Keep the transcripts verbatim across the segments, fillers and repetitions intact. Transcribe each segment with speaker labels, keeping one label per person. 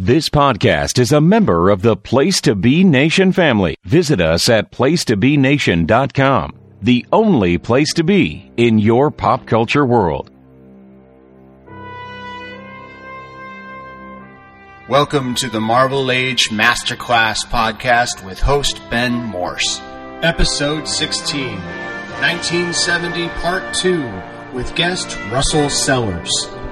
Speaker 1: This podcast is a member of the Place to Be Nation family. Visit us at place to be nation dot com, the only place to be in your pop culture world.
Speaker 2: Welcome to the Marvel Age Masterclass podcast with host Ben Morse. Episode sixteen, nineteen seventy Part two, with guest Russell Sellers.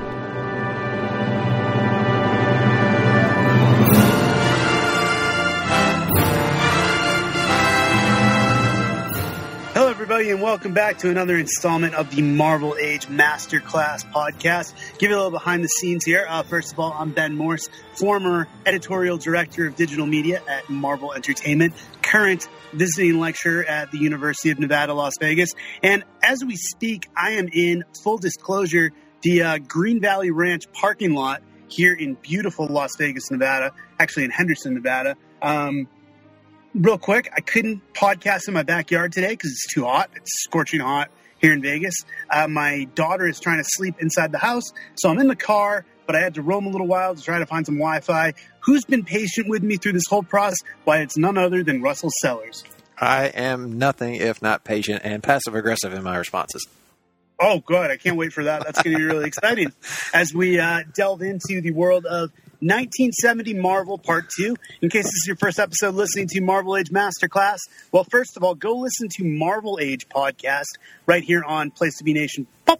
Speaker 3: And welcome back to another installment of the Marvel Age Masterclass podcast. Give you a little behind the scenes here. Uh, first of all, I'm Ben Morse, former editorial director of digital media at Marvel Entertainment, current visiting lecturer at the University of Nevada, Las Vegas. And as we speak, I am in, full disclosure, the uh, Green Valley Ranch parking lot here in beautiful Las Vegas, Nevada, actually in Henderson, Nevada. Um, Real quick, I couldn't podcast in my backyard today because it's too hot. It's scorching hot here in Vegas. Uh, my daughter is trying to sleep inside the house, so I'm in the car, but I had to roam a little while to try to find some Wi-Fi. Who's been patient with me through this whole process? Why, it's none other than Russell Sellers.
Speaker 4: I am nothing if not patient and passive-aggressive in my responses.
Speaker 3: Oh, good. I can't wait for that. That's going to be really exciting as we uh, delve into the world of nineteen seventy Marvel Part two. In case this is your first episode listening to Marvel Age Masterclass, well, first of all, go listen to Marvel Age Podcast right here on Place to Be Nation. Pop.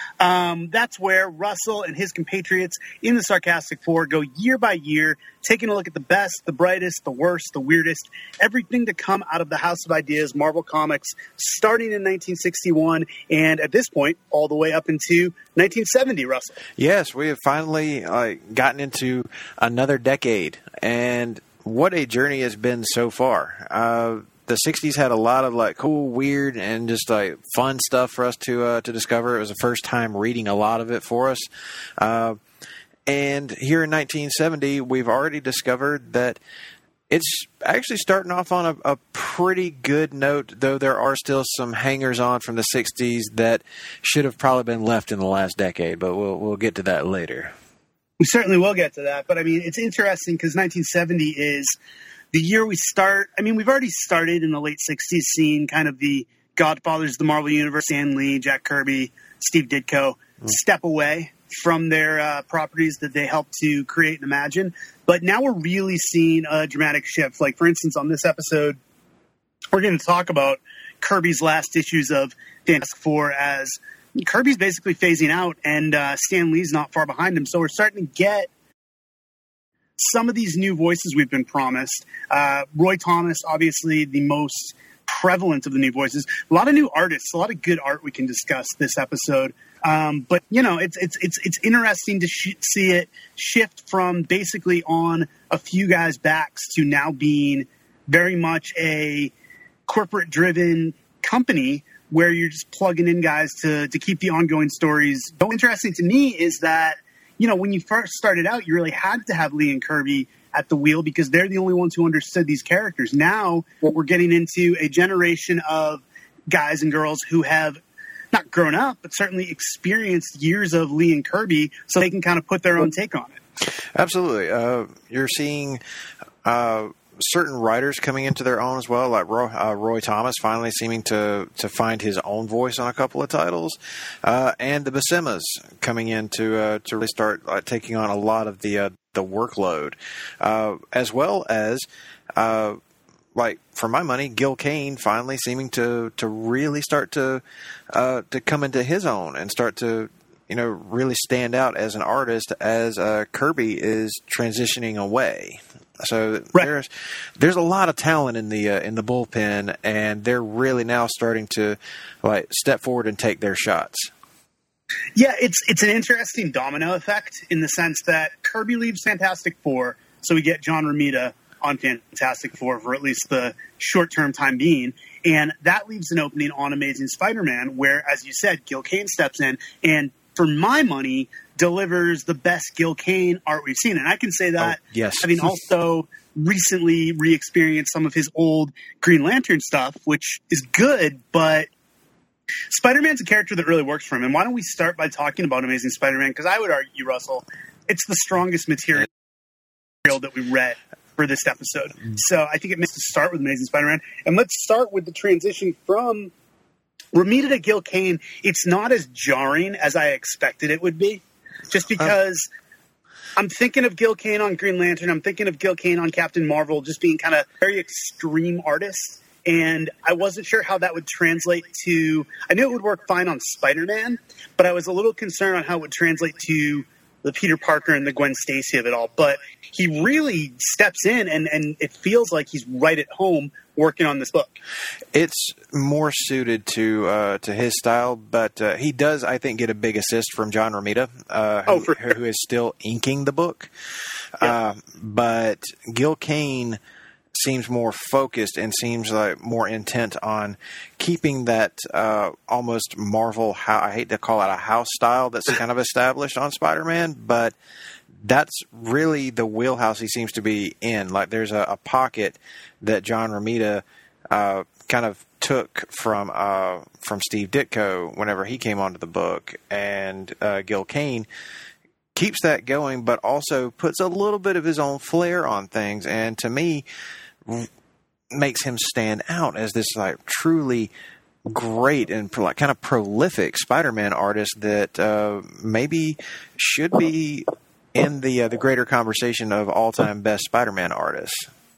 Speaker 3: Um, that's where Russell and his compatriots in the Sarcastic Four go year by year, taking a look at the best, the brightest, the worst, the weirdest, everything to come out of the House of Ideas, Marvel Comics, starting in nineteen sixty-one, and at this point, all the way up into nineteen seventy, Russell.
Speaker 4: Yes, we have finally uh, gotten into another decade, and what a journey has been so far. Uh, The sixties had a lot of like cool, weird, and just like fun stuff for us to uh, to discover. It was the first time reading a lot of it for us. Uh, and here in nineteen seventy, we've already discovered that it's actually starting off on a, a pretty good note, though there are still some hangers-on from the sixties that should have probably been left in the last decade, but we'll we'll get to that later.
Speaker 3: We certainly will get to that, but I mean, it's interesting because nineteen seventy is the year we start. I mean, we've already started in the late sixties, seeing kind of the godfathers of the Marvel Universe, Stan Lee, Jack Kirby, Steve Ditko, mm. step away from their uh, properties that they helped to create and imagine. But now we're really seeing a dramatic shift. Like, for instance, on this episode, we're going to talk about Kirby's last issues of Fantastic Four as Kirby's basically phasing out and uh, Stan Lee's not far behind him. So we're starting to get some of these new voices we've been promised. Uh, Roy Thomas, obviously the most prevalent of the new voices. A lot of new artists, a lot of good art we can discuss this episode. Um, but you know, it's it's it's it's interesting to sh- see it shift from basically on a few guys' backs to now being very much a corporate-driven company where you're just plugging in guys to to keep the ongoing stories. What's interesting to me is that, you know, when you first started out, you really had to have Lee and Kirby at the wheel because they're the only ones who understood these characters. Now, what we're getting into a generation of guys and girls who have not grown up, but certainly experienced years of Lee and Kirby, so they can kind of put their own take on it.
Speaker 4: Absolutely. Uh, you're seeing uh, certain writers coming into their own as well, like Roy, uh, Roy Thomas finally seeming to, to find his own voice on a couple of titles, uh, and the Buscemi's coming in to uh, to really start uh, taking on a lot of the uh, the workload, uh, as well as uh, like for my money, Gil Kane finally seeming to to really start to uh, to come into his own and start to, you know, really stand out as an artist as uh, Kirby is transitioning away. So right. there's there's a lot of talent in the uh, in the bullpen, and they're really now starting to like step forward and take their shots.
Speaker 3: Yeah, it's it's an interesting domino effect in the sense that Kirby leaves Fantastic Four, so we get John Romita on Fantastic Four for at least the short term time being, and that leaves an opening on Amazing Spider-Man, where, as you said, Gil Kane steps in and, for my money, delivers the best Gil Kane art we've seen. And I can say that,
Speaker 4: oh, yes.
Speaker 3: having also recently re-experienced some of his old Green Lantern stuff, which is good, but Spider-Man's a character that really works for him. And why don't we start by talking about Amazing Spider-Man? Because I would argue, Russell, it's the strongest material that we read for this episode. So I think it makes to start with Amazing Spider-Man. And let's start with the transition from Romita to Gil Kane. It's not as jarring as I expected it would be, just because I'm thinking of Gil Kane on Green Lantern. I'm thinking of Gil Kane on Captain Marvel, just being kind of very extreme artists. And I wasn't sure how that would translate to, I knew it would work fine on Spider-Man, but I was a little concerned on how it would translate to the Peter Parker and the Gwen Stacy of it all. But he really steps in, and, and it feels like he's right at home working on this book.
Speaker 4: It's more suited to uh, to his style, but uh, he does, I think, get a big assist from John Romita, uh,
Speaker 3: oh,
Speaker 4: who,
Speaker 3: for sure.
Speaker 4: who is still inking the book.
Speaker 3: Yeah.
Speaker 4: Uh, but Gil Kane seems more focused and seems like more intent on keeping that uh, almost Marvel, I hate to call it a house style that's kind of established on Spider-Man, but that's really the wheelhouse he seems to be in. Like there's a, a pocket that John Romita uh, kind of took from uh, from Steve Ditko whenever he came onto the book, and uh, Gil Kane keeps that going, but also puts a little bit of his own flair on things, and to me, makes him stand out as this like truly great and like kind of prolific Spider-Man artist that uh, maybe should be in the uh, the greater conversation of all-time best Spider-Man artists.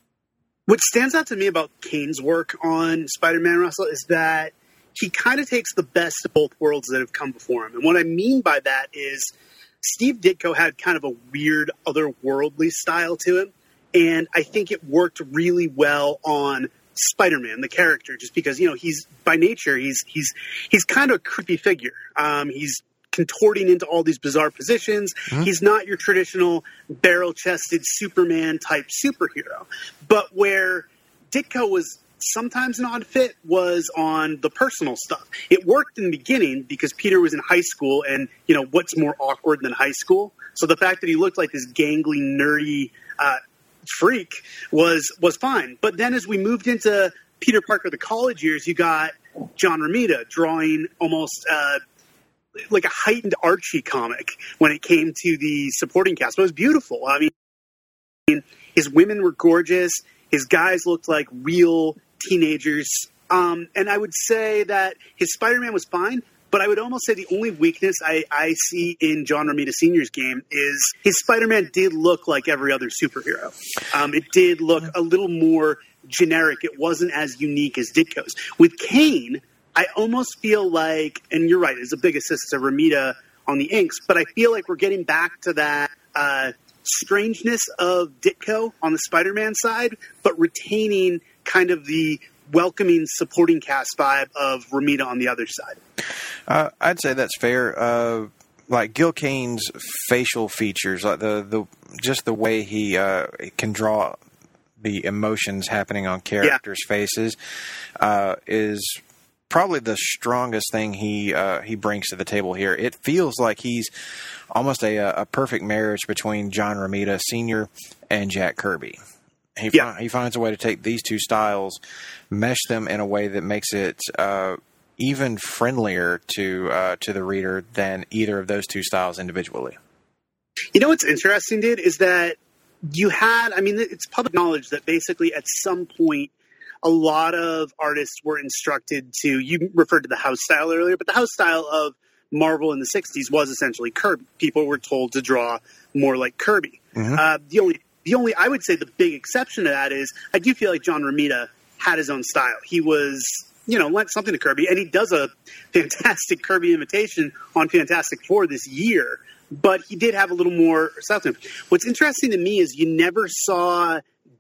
Speaker 3: What stands out to me about Kane's work on Spider-Man, Russell, is that he kind of takes the best of both worlds that have come before him. And what I mean by that is Steve Ditko had kind of a weird otherworldly style to him. And I think it worked really well on Spider-Man, the character, just because, you know, he's by nature, he's he's he's kind of a creepy figure. Um, he's contorting into all these bizarre positions. Mm-hmm. He's not your traditional barrel-chested Superman type superhero. But where Ditko was sometimes an odd fit was on the personal stuff. It worked in the beginning because Peter was in high school, and, you know, what's more awkward than high school? So the fact that he looked like this gangly, nerdy uh freak was was fine. But then as we moved into Peter Parker the college years, you got John Romita drawing almost uh, like a heightened Archie comic when it came to the supporting cast. But it was beautiful. I mean, his women were gorgeous. His guys looked like real teenagers. Um, and I would say that his Spider-Man was fine. But I would almost say the only weakness I, I see in John Romita Senior's game is his Spider-Man did look like every other superhero. Um, it did look a little more generic. It wasn't as unique as Ditko's. With Kane, I almost feel like, and you're right, it's a big assist to Romita on the inks, but I feel like we're getting back to that uh, strangeness of Ditko on the Spider-Man side, but retaining kind of the welcoming supporting cast vibe of Romita on the other side.
Speaker 4: Uh, I'd say that's fair. Uh, like Gil Kane's facial features, like the, the just the way he uh, can draw the emotions happening on characters' yeah. faces, uh, is probably the strongest thing he uh, he brings to the table here. It feels like he's almost a, a perfect marriage between John Romita Senior and Jack Kirby. He
Speaker 3: yeah.
Speaker 4: fi- he finds a way to take these two styles, mesh them in a way that makes it uh, even friendlier to uh, to the reader than either of those two styles individually.
Speaker 3: You know what's interesting, dude, is that you had, I mean, it's public knowledge that basically at some point a lot of artists were instructed to, you referred to the house style earlier, but the house style of Marvel in the sixties was essentially Kirby. People were told to draw more like Kirby. Mm-hmm. Uh, the only The only, I would say the big exception to that is I do feel like John Romita had his own style. He was, you know, lent something to Kirby, and he does a fantastic Kirby imitation on Fantastic Four this year, but he did have a little more style to him. What's interesting to me is you never saw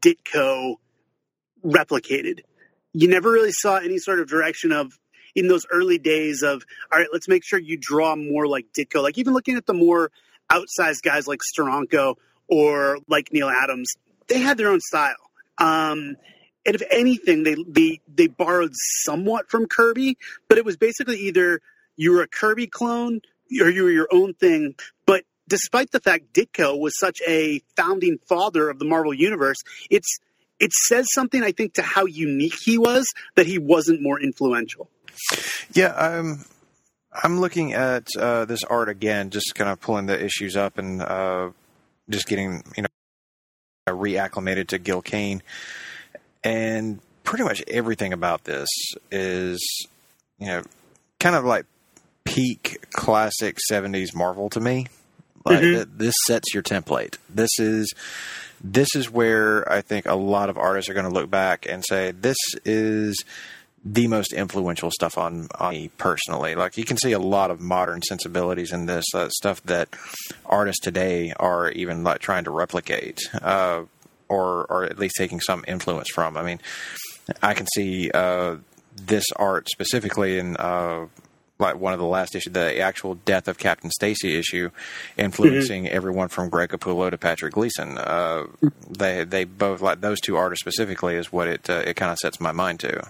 Speaker 3: Ditko replicated. You never really saw any sort of direction of, in those early days of, all right, let's make sure you draw more like Ditko. Like even looking at the more outsized guys like Steranko or like Neil Adams, they had their own style. Um, and if anything, they, they they borrowed somewhat from Kirby, but it was basically either you were a Kirby clone or you were your own thing. But despite the fact Ditko was such a founding father of the Marvel Universe, it's it says something, I think, to how unique he was that he wasn't more influential.
Speaker 4: Yeah, I'm, I'm looking at uh, this art again, just kind of pulling the issues up and uh, just getting, you know, reacclimated to Gil Kane. And pretty much everything about this is, you know, kind of like peak classic seventies Marvel to me. Like mm-hmm. th- this sets your template. This is this is where I think a lot of artists are going to look back and say, this is the most influential stuff on, on me personally. Like, you can see a lot of modern sensibilities in this, uh, stuff that artists today are even like trying to replicate, uh, or or at least taking some influence from. I mean, I can see uh, this art specifically in uh, like one of the last issues, the actual Death of Captain Stacy issue, influencing mm-hmm. everyone from Greg Capullo to Patrick Gleason. Uh, they they both, like those two artists specifically, is what it uh, it kind of sets my mind to.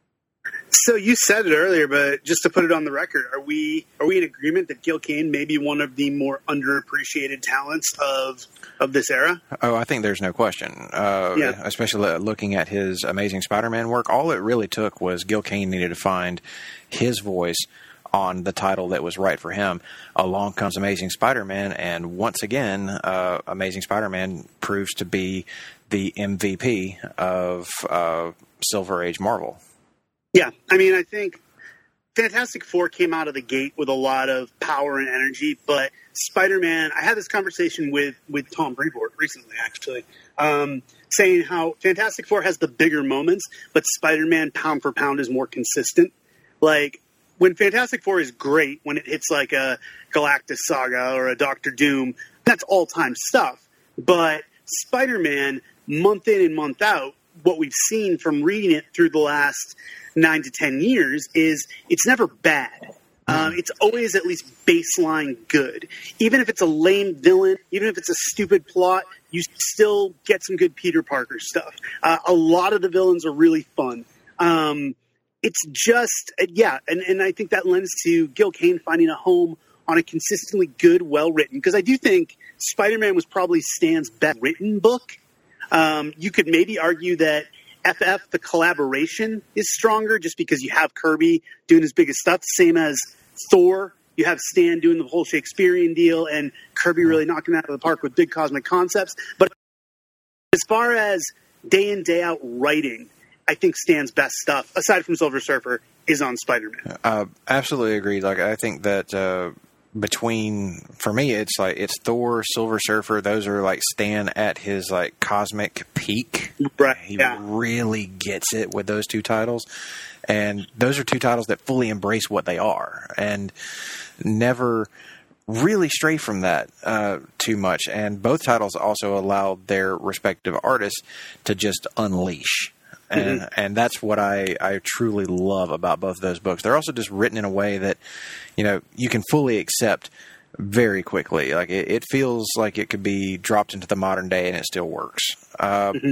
Speaker 3: So you said it earlier, but just to put it on the record, are we are we in agreement that Gil Kane may be one of the more underappreciated talents of of this era?
Speaker 4: Oh, I think there's no question. Uh, yeah. Especially looking at his Amazing Spider-Man work, all it really took was Gil Kane needed to find his voice on the title that was right for him. Along comes Amazing Spider-Man, and once again, uh, Amazing Spider-Man proves to be the M V P of uh, Silver Age Marvel.
Speaker 3: Yeah, I mean, I think Fantastic Four came out of the gate with a lot of power and energy, but Spider-Man, I had this conversation with, with Tom Brevoort recently, actually, um, saying how Fantastic Four has the bigger moments, but Spider-Man, pound for pound, is more consistent. Like, when Fantastic Four is great, when it hits like a Galactus Saga or a Doctor Doom, that's all-time stuff. But Spider-Man, month in and month out, what we've seen from reading it through the last nine to ten years is it's never bad. Um, it's always at least baseline good. Even if it's a lame villain, even if it's a stupid plot, you still get some good Peter Parker stuff. Uh, a lot of the villains are really fun. Um, it's just, yeah, and, and I think that lends to Gil Kane finding a home on a consistently good, well-written, because I do think Spider-Man was probably Stan's best written book. Um, you could maybe argue that F F, the collaboration, is stronger just because you have Kirby doing his biggest stuff, same as Thor. You have Stan doing the whole Shakespearean deal and Kirby really knocking it out of the park with big cosmic concepts. But as far as day in, day out writing, I think Stan's best stuff, aside from Silver Surfer, is on Spider-Man.
Speaker 4: Uh, absolutely agreed. Like, I think that uh, between, for me, it's like it's Thor, Silver Surfer. Those are like Stan at his like cosmic peak.
Speaker 3: Right.
Speaker 4: He
Speaker 3: yeah.
Speaker 4: really gets it with those two titles, and those are two titles that fully embrace what they are and never really stray from that uh, too much. And both titles also allowed their respective artists to just unleash. And mm-hmm. and that's what I, I truly love about both of those books. They're also just written in a way that, you know, you can fully accept very quickly. Like, it, it feels like it could be dropped into the modern day and it still works. Uh, mm-hmm.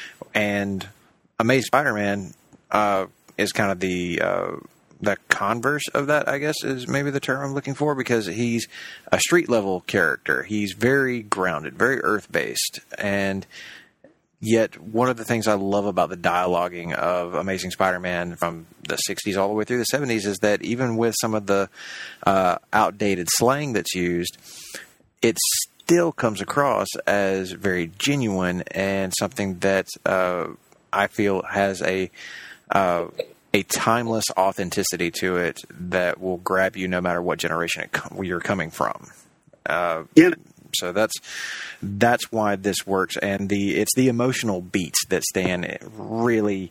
Speaker 4: And Amazing Spider-Man uh, is kind of the uh, the converse of that, I guess, is maybe the term I'm looking for, because he's a street-level character. He's very grounded, very earth-based, and yet, one of the things I love about the dialoguing of Amazing Spider-Man from the sixties all the way through the seventies is that even with some of the uh, outdated slang that's used, it still comes across as very genuine and something that uh, I feel has a uh, a timeless authenticity to it that will grab you no matter what generation it com- you're coming from. Uh,
Speaker 3: yeah.
Speaker 4: So that's that's why this works, and the it's the emotional beats that Stan really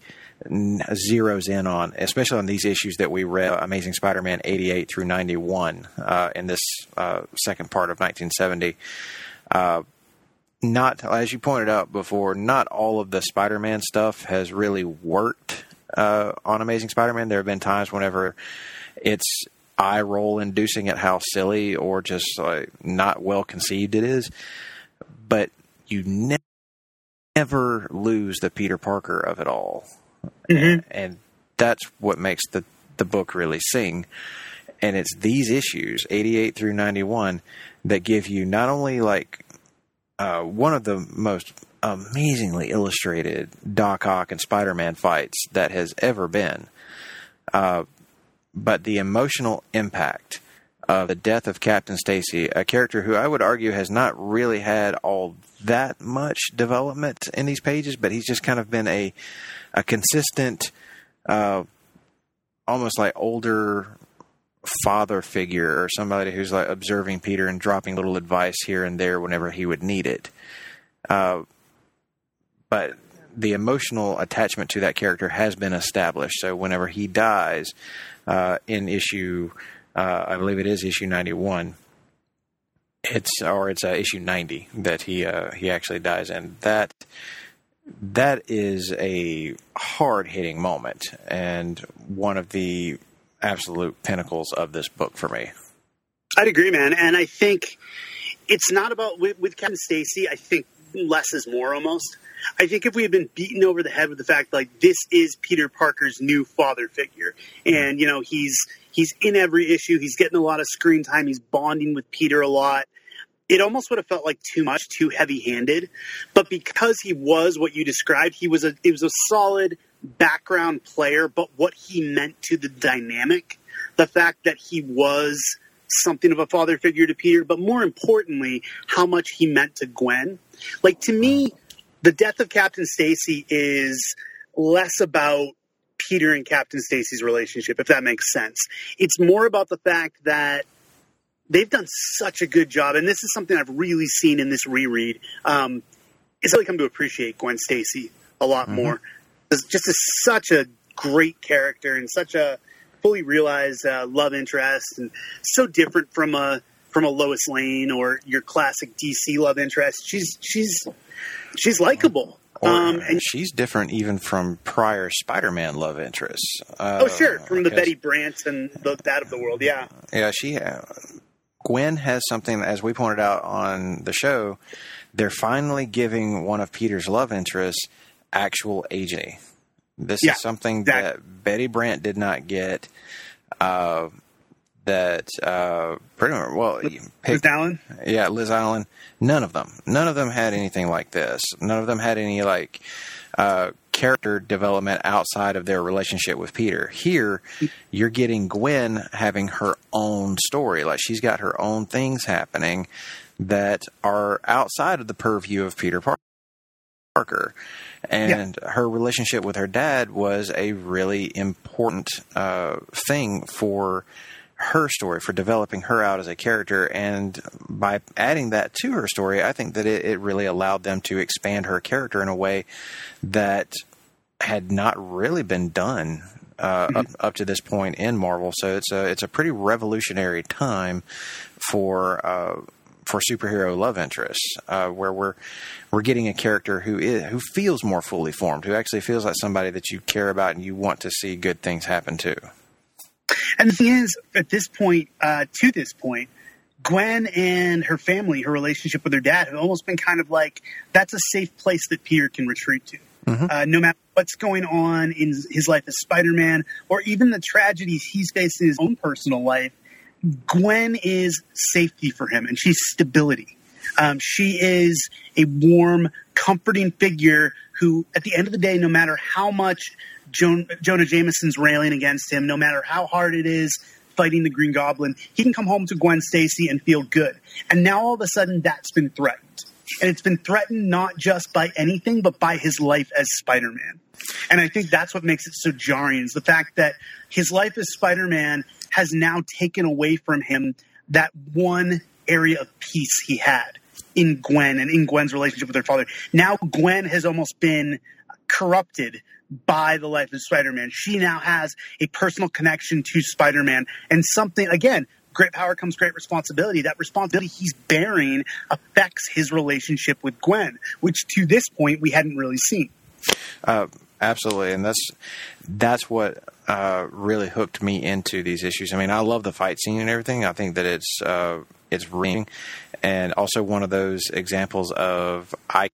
Speaker 4: zeroes in on, especially on these issues that we read, Amazing Spider-Man eighty-eight through ninety-one, uh, in this uh, second part of nineteen seventy. Uh, not, as you pointed out before, not all of the Spider-Man stuff has really worked uh, on Amazing Spider-Man. There have been times whenever it's eye roll inducing at how silly or just like not well conceived it is, but you ne- never lose the Peter Parker of it all. Mm-hmm. and, and that's what makes the, the book really sing. And it's these issues, eighty-eight through ninety-one, that give you not only like uh, one of the most amazingly illustrated Doc Ock and Spider-Man fights that has ever been, uh, but the emotional impact of the death of Captain Stacy, a character who I would argue has not really had all that much development in these pages, but he's just kind of been a a consistent, uh, almost like older father figure, or somebody who's like observing Peter and dropping little advice here and there whenever he would need it. Uh, but the emotional attachment to that character has been established. So whenever he dies uh, in issue, uh, I believe it is issue ninety-one, it's or it's uh, issue ninety that he uh, he actually dies in. That that is a hard hitting moment and one of the absolute pinnacles of this book for me.
Speaker 3: I'd agree, man. And I think it's not about, with, with Captain Stacy, I think less is more almost. I think if we had been beaten over the head with the fact, like, this is Peter Parker's new father figure, and, you know, he's he's in every issue, he's getting a lot of screen time, he's bonding with Peter a lot, it almost would have felt like too much, too heavy-handed. But because he was what you described, he was a it was a solid background player, but what he meant to the dynamic, the fact that he was something of a father figure to Peter, but more importantly, how much he meant to Gwen. Like, to me, the death of Captain Stacy is less about Peter and Captain Stacy's relationship, if that makes sense. It's more about the fact that they've done such a good job, and this is something I've really seen in this reread, um, is really come to appreciate Gwen Stacy a lot mm-hmm. more. It's just a, such a great character and such a fully realized uh, love interest, and so different from a from a Lois Lane or your classic D C love interest. She's she's she's likable. Um, and
Speaker 4: she's different even from prior Spider-Man love interests. Uh,
Speaker 3: oh, sure, from the Betty Brant and the, that of the world, yeah.
Speaker 4: Yeah, she. Uh, Gwen has something, as we pointed out on the show, they're finally giving one of Peter's love interests actual agency. This yeah, is something exactly. that Betty Brant did not get. Uh, that uh, pretty much, well,
Speaker 3: Liz, Liz Allen?
Speaker 4: Yeah, Liz Allen. None of them. None of them had anything like this. None of them had any like uh, character development outside of their relationship with Peter. Here, you're getting Gwen having her own story. Like, she's got her own things happening that are outside of the purview of Peter Parker. And yeah. her relationship with her dad was a really important uh, thing for her story, for developing her out as a character. And by adding that to her story, I think that it, it really allowed them to expand her character in a way that had not really been done uh, mm-hmm. up, up to this point in Marvel. So it's a it's a pretty revolutionary time for uh, for superhero love interests, uh, where we're we're getting a character who is who feels more fully formed, who actually feels like somebody that you care about and you want to see good things happen to.
Speaker 3: And the thing is, at this point, uh, to this point, Gwen and her family, her relationship with her dad, have almost been kind of like, that's a safe place that Peter can retreat to. Mm-hmm. Uh, no matter what's going on in his life as Spider-Man, or even the tragedies he's faced in his own personal life, Gwen is safety for him, and she's stability. Um, she is a warm, comforting figure who, at the end of the day, no matter how much jo- Jonah Jameson's railing against him, no matter how hard it is fighting the Green Goblin, he can come home to Gwen Stacy and feel good. And now all of a sudden that's been threatened. And it's been threatened not just by anything, but by his life as Spider-Man. And I think that's what makes it so jarring, is the fact that his life as Spider-Man has now taken away from him that one area of peace he had in Gwen and in Gwen's relationship with her father. Now Gwen has almost been corrupted by the life of Spider-Man. She now has a personal connection to Spider-Man, and something, again, great power comes great responsibility. That responsibility he's bearing affects his relationship with Gwen, which to this point we hadn't really seen.
Speaker 4: Uh, absolutely, and that's that's what uh, really hooked me into these issues. I mean, I love the fight scene and everything. I think that it's uh, it's ringing, and also one of those examples of I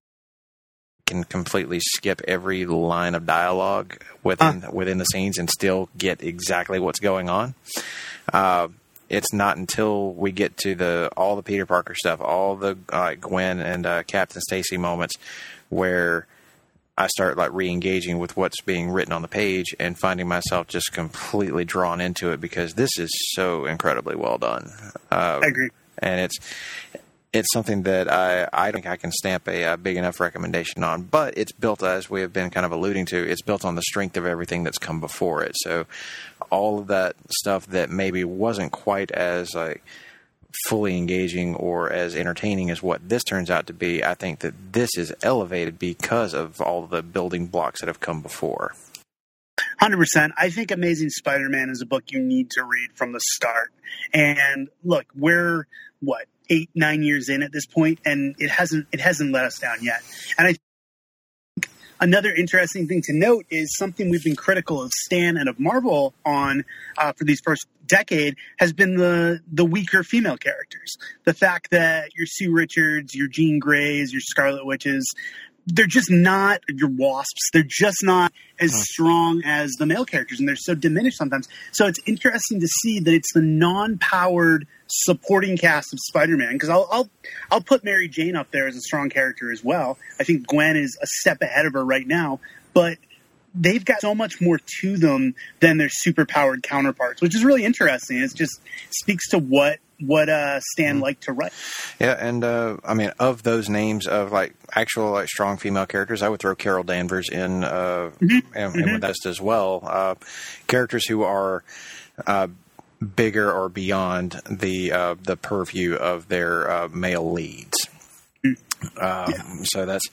Speaker 4: can completely skip every line of dialogue within uh. within the scenes and still get exactly what's going on. Uh, it's not until we get to the all the Peter Parker stuff, all the uh, Gwen and uh, Captain Stacy moments, where I start like re-engaging with what's being written on the page and finding myself just completely drawn into it because this is so incredibly well done. Uh,
Speaker 3: I agree.
Speaker 4: And it's it's something that I, I don't think I can stamp a, a big enough recommendation on, but it's built, as we have been kind of alluding to, it's built on the strength of everything that's come before it. So all of that stuff that maybe wasn't quite as like fully engaging or as entertaining as what this turns out to be, I think that this is elevated because of all the building blocks that have come before.
Speaker 3: one hundred percent. I think Amazing Spider-Man is a book you need to read from the start. And look, we're, what, eight, nine years in at this point, and it hasn't it hasn't let us down yet. And I think another interesting thing to note is something we've been critical of Stan and of Marvel on uh, for these first decade has been the the weaker female characters. The fact that your Sue Richards, your Jean Greys, your Scarlet Witches, they're just not, your Wasps, they're just not as strong as the male characters, and they're so diminished sometimes. So it's interesting to see that it's the non-powered supporting cast of Spider-Man, because I'll, I'll I'll put Mary Jane up there as a strong character as well. I think Gwen is a step ahead of her right now, but they've got so much more to them than their super-powered counterparts, which is really interesting. It just speaks to what what uh, Stan mm-hmm. liked to write.
Speaker 4: Yeah, and uh, I mean, of those names of like actual like strong female characters, I would throw Carol Danvers in, uh, mm-hmm. and, and mm-hmm. with that as well. Uh, characters who are uh, bigger or beyond the uh, the purview of their uh, male leads. Mm-hmm. Um, yeah. So that's.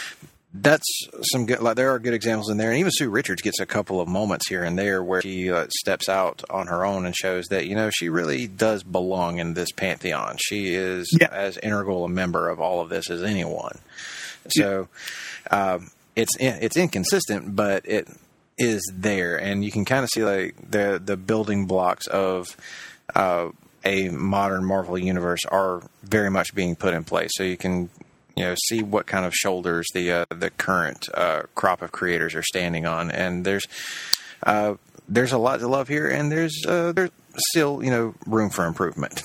Speaker 4: That's some good, like there are good examples in there. And even Sue Richards gets a couple of moments here and there where she uh, steps out on her own and shows that, you know, she really does belong in this pantheon. She is yeah. as integral a member of all of this as anyone. So yeah. um, it's, it's inconsistent, but it is there. And you can kind of see like the, the building blocks of, uh, a modern Marvel universe are very much being put in place. So you can, you know, see what kind of shoulders the uh, the current uh, crop of creators are standing on, and there's uh, there's a lot to love here, and there's uh, there's still you know room for improvement.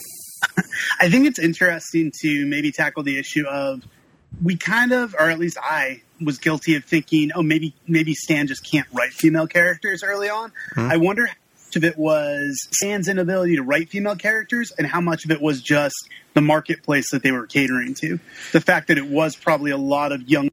Speaker 3: I think it's interesting to maybe tackle the issue of we kind of, or at least I was guilty of thinking, oh, maybe maybe Stan just can't write female characters early on. Mm-hmm. I wonder how much of it was Stan's inability to write female characters, and how much of it was just the marketplace that they were catering to. The fact that it was probably a lot of young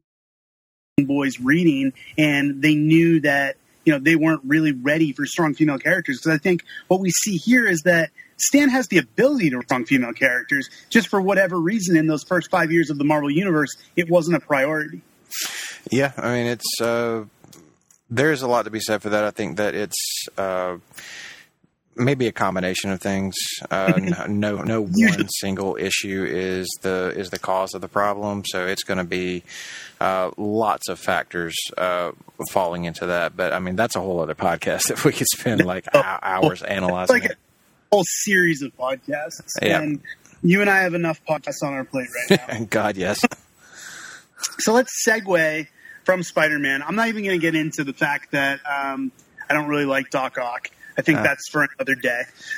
Speaker 3: boys reading, and they knew that, you know, they weren't really ready for strong female characters. Because I think what we see here is that Stan has the ability to write strong female characters. Just for whatever reason, in those first five years of the Marvel Universe, it wasn't a priority.
Speaker 4: Yeah, I mean, it's uh, there's a lot to be said for that. I think that it's uh, maybe a combination of things. Uh, no, no one single issue is the is the cause of the problem. So it's going to be uh, lots of factors uh, falling into that. But I mean, that's a whole other podcast if we could spend like hours analyzing
Speaker 3: like
Speaker 4: it.
Speaker 3: A whole series of podcasts.
Speaker 4: Yeah.
Speaker 3: And you and I have enough podcasts on our plate right now.
Speaker 4: God, yes.
Speaker 3: So let's segue from Spider-Man. I'm not even going to get into the fact that um, I don't really like Doc Ock. I think uh, that's for another day.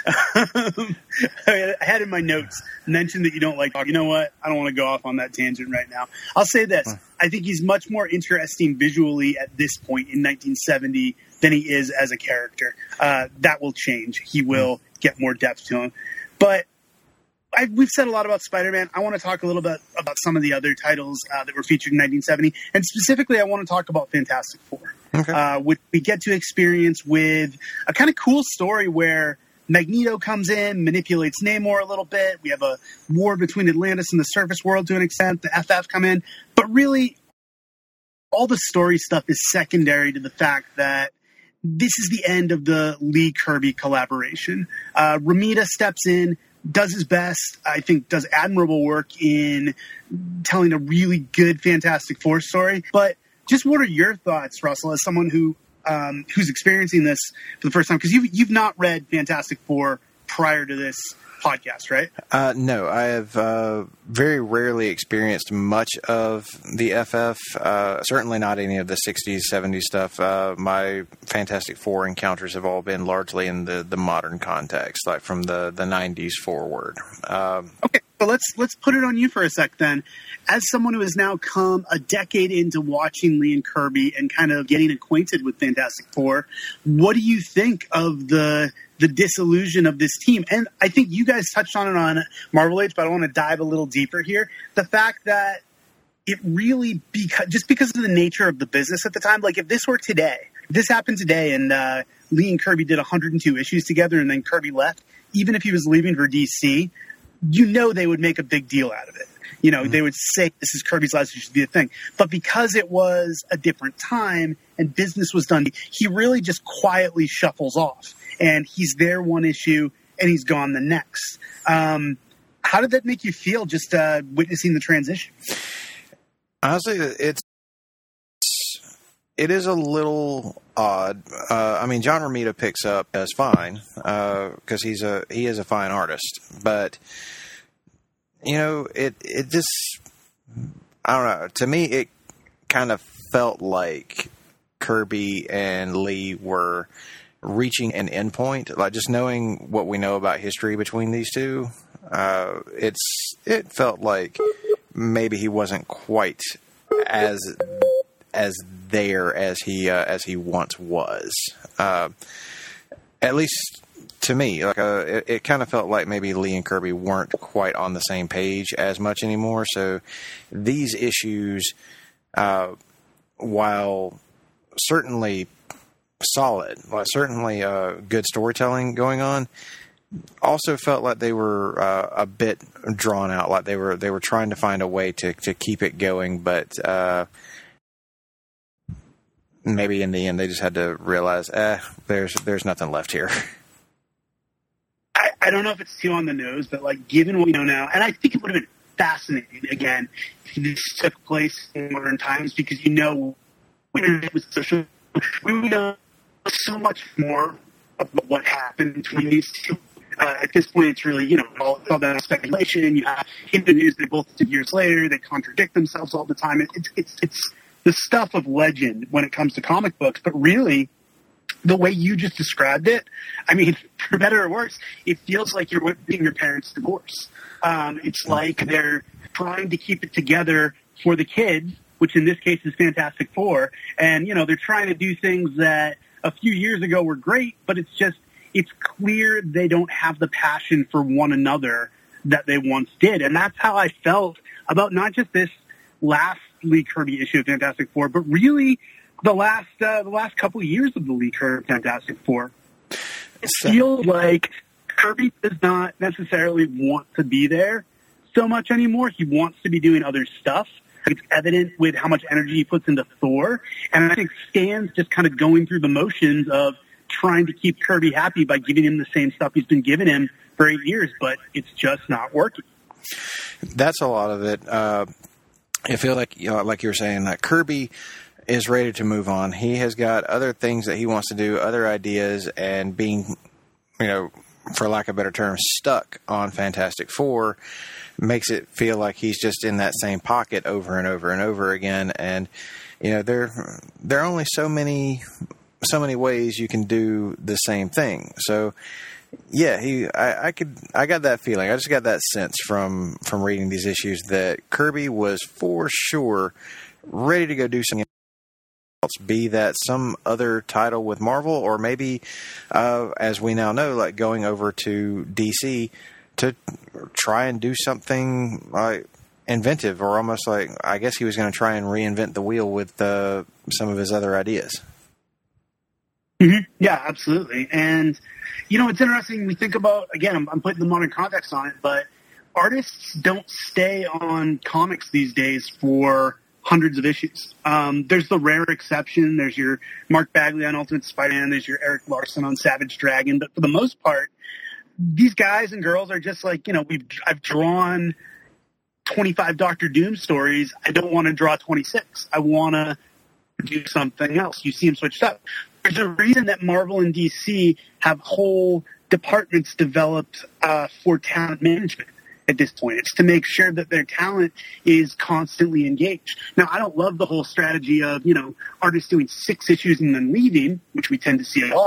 Speaker 3: I had in my notes mentioned that you don't like Doc. You know what? I don't want to go off on that tangent right now. I'll say this. Uh, I think he's much more interesting visually at this point in nineteen seventy than he is as a character. Uh, that will change. He will get more depth to him. But I, we've said a lot about Spider-Man. I want to talk a little bit about some of the other titles uh, that were featured in nineteen seventy. And specifically, I want to talk about Fantastic Four. Okay. Uh, which we get to experience with a kind of cool story where Magneto comes in, manipulates Namor a little bit. We have a war between Atlantis and the surface world to an extent. The F F come in. But really, all the story stuff is secondary to the fact that this is the end of the Lee Kirby collaboration. Uh, Romita steps in, does his best, I think does admirable work in telling a really good Fantastic Four story. But just what are your thoughts, Russell, as someone who um, who's experiencing this for the first time? Because you've, you've not read Fantastic Four prior to this podcast, right?
Speaker 4: Uh, no, I have uh, very rarely experienced much of the F F, uh, certainly not any of the sixties, seventies stuff. Uh, my Fantastic Four encounters have all been largely in the, the modern context, like from the, the nineties forward. Um,
Speaker 3: okay. But let's let's put it on you for a sec then. As someone who has now come a decade into watching Lee and Kirby and kind of getting acquainted with Fantastic Four, what do you think of the the disillusion of this team? And I think you guys touched on it on Marvel Age, but I want to dive a little deeper here. The fact that it really, beca- just because of the nature of the business at the time, like if this were today, if this happened today and uh, Lee and Kirby did one hundred two issues together and then Kirby left, even if he was leaving for D C, you know they would make a big deal out of it. You know, mm-hmm. They would say this is Kirby's last issue to be a thing. But because it was a different time and business was done, he really just quietly shuffles off. And he's there one issue and he's gone the next. Um, how did that make you feel just uh, witnessing the transition?
Speaker 4: Honestly, it's it is a little odd. Uh, I mean, John Romita picks up as fine because uh, he's a he is a fine artist, but you know, it it just I don't know. To me, it kind of felt like Kirby and Lee were reaching an endpoint. Like just knowing what we know about history between these two, uh, it's it felt like maybe he wasn't quite as as there as he uh, as he once was. Uh, at least to me, like uh, it, it kind of felt like maybe Lee and Kirby weren't quite on the same page as much anymore. So these issues, uh, while certainly solid, like certainly uh, good storytelling going on, also felt like they were uh, a bit drawn out, like they were they were trying to find a way to, to keep it going, but uh, maybe in the end they just had to realize, eh, there's there's nothing left here.
Speaker 3: I, I don't know if it's too on the nose, but like given what we know now, and I think it would have been fascinating again if this took place in modern times, because you know, when it was social, we would know so much more about what happened between these two. Uh, at this point, it's really, you know, all, all that speculation. You have in the news they both did years later. They contradict themselves all the time. It, it's it's it's the stuff of legend when it comes to comic books. But really, the way you just described it, I mean, for better or worse, it feels like you're witnessing your parents' divorce. Um, it's like they're trying to keep it together for the kids, which in this case is Fantastic Four. And, you know, they're trying to do things that a few years ago were great, but it's just, it's clear they don't have the passion for one another that they once did. And that's how I felt about not just this last Lee Kirby issue of Fantastic Four, but really the last uh, the last couple of years of the Lee Kirby Fantastic Four. It feels like Kirby does not necessarily want to be there so much anymore. He wants to be doing other stuff. It's evident with how much energy he puts into Thor. And I think Stan's just kind of going through the motions of trying to keep Kirby happy by giving him the same stuff he's been giving him for eight years, but it's just not working.
Speaker 4: That's a lot of it. Uh, I feel like, you know, like you were saying, that Kirby is ready to move on. He has got other things that he wants to do, other ideas, and being, you know, for lack of a better term, stuck on Fantastic Four makes it feel like he's just in that same pocket over and over and over again. And, you know, there, there are only so many, so many ways you can do the same thing. So, yeah, he, I, I could, I got that feeling. I just got that sense from, from reading these issues that Kirby was for sure ready to go do something else, be that some other title with Marvel, or maybe, uh, as we now know, like going over to D C to try and do something like inventive, or almost like, I guess he was going to try and reinvent the wheel with uh, some of his other ideas.
Speaker 3: Mm-hmm. Yeah, absolutely. And, you know, it's interesting. We think about, again, I'm, I'm putting the modern context on it, but artists don't stay on comics these days for hundreds of issues. Um, there's the rare exception. There's your Mark Bagley on Ultimate Spider-Man. There's your Eric Larson on Savage Dragon. But for the most part, these guys and girls are just like, you know, we've I've drawn twenty-five Doctor Doom stories. I don't want to draw twenty-six. I want to do something else. You see them switched up. There's a reason that Marvel and D C have whole departments developed uh, for talent management at this point. It's to make sure that their talent is constantly engaged. Now, I don't love the whole strategy of, you know, artists doing six issues and then leaving, which we tend to see a lot.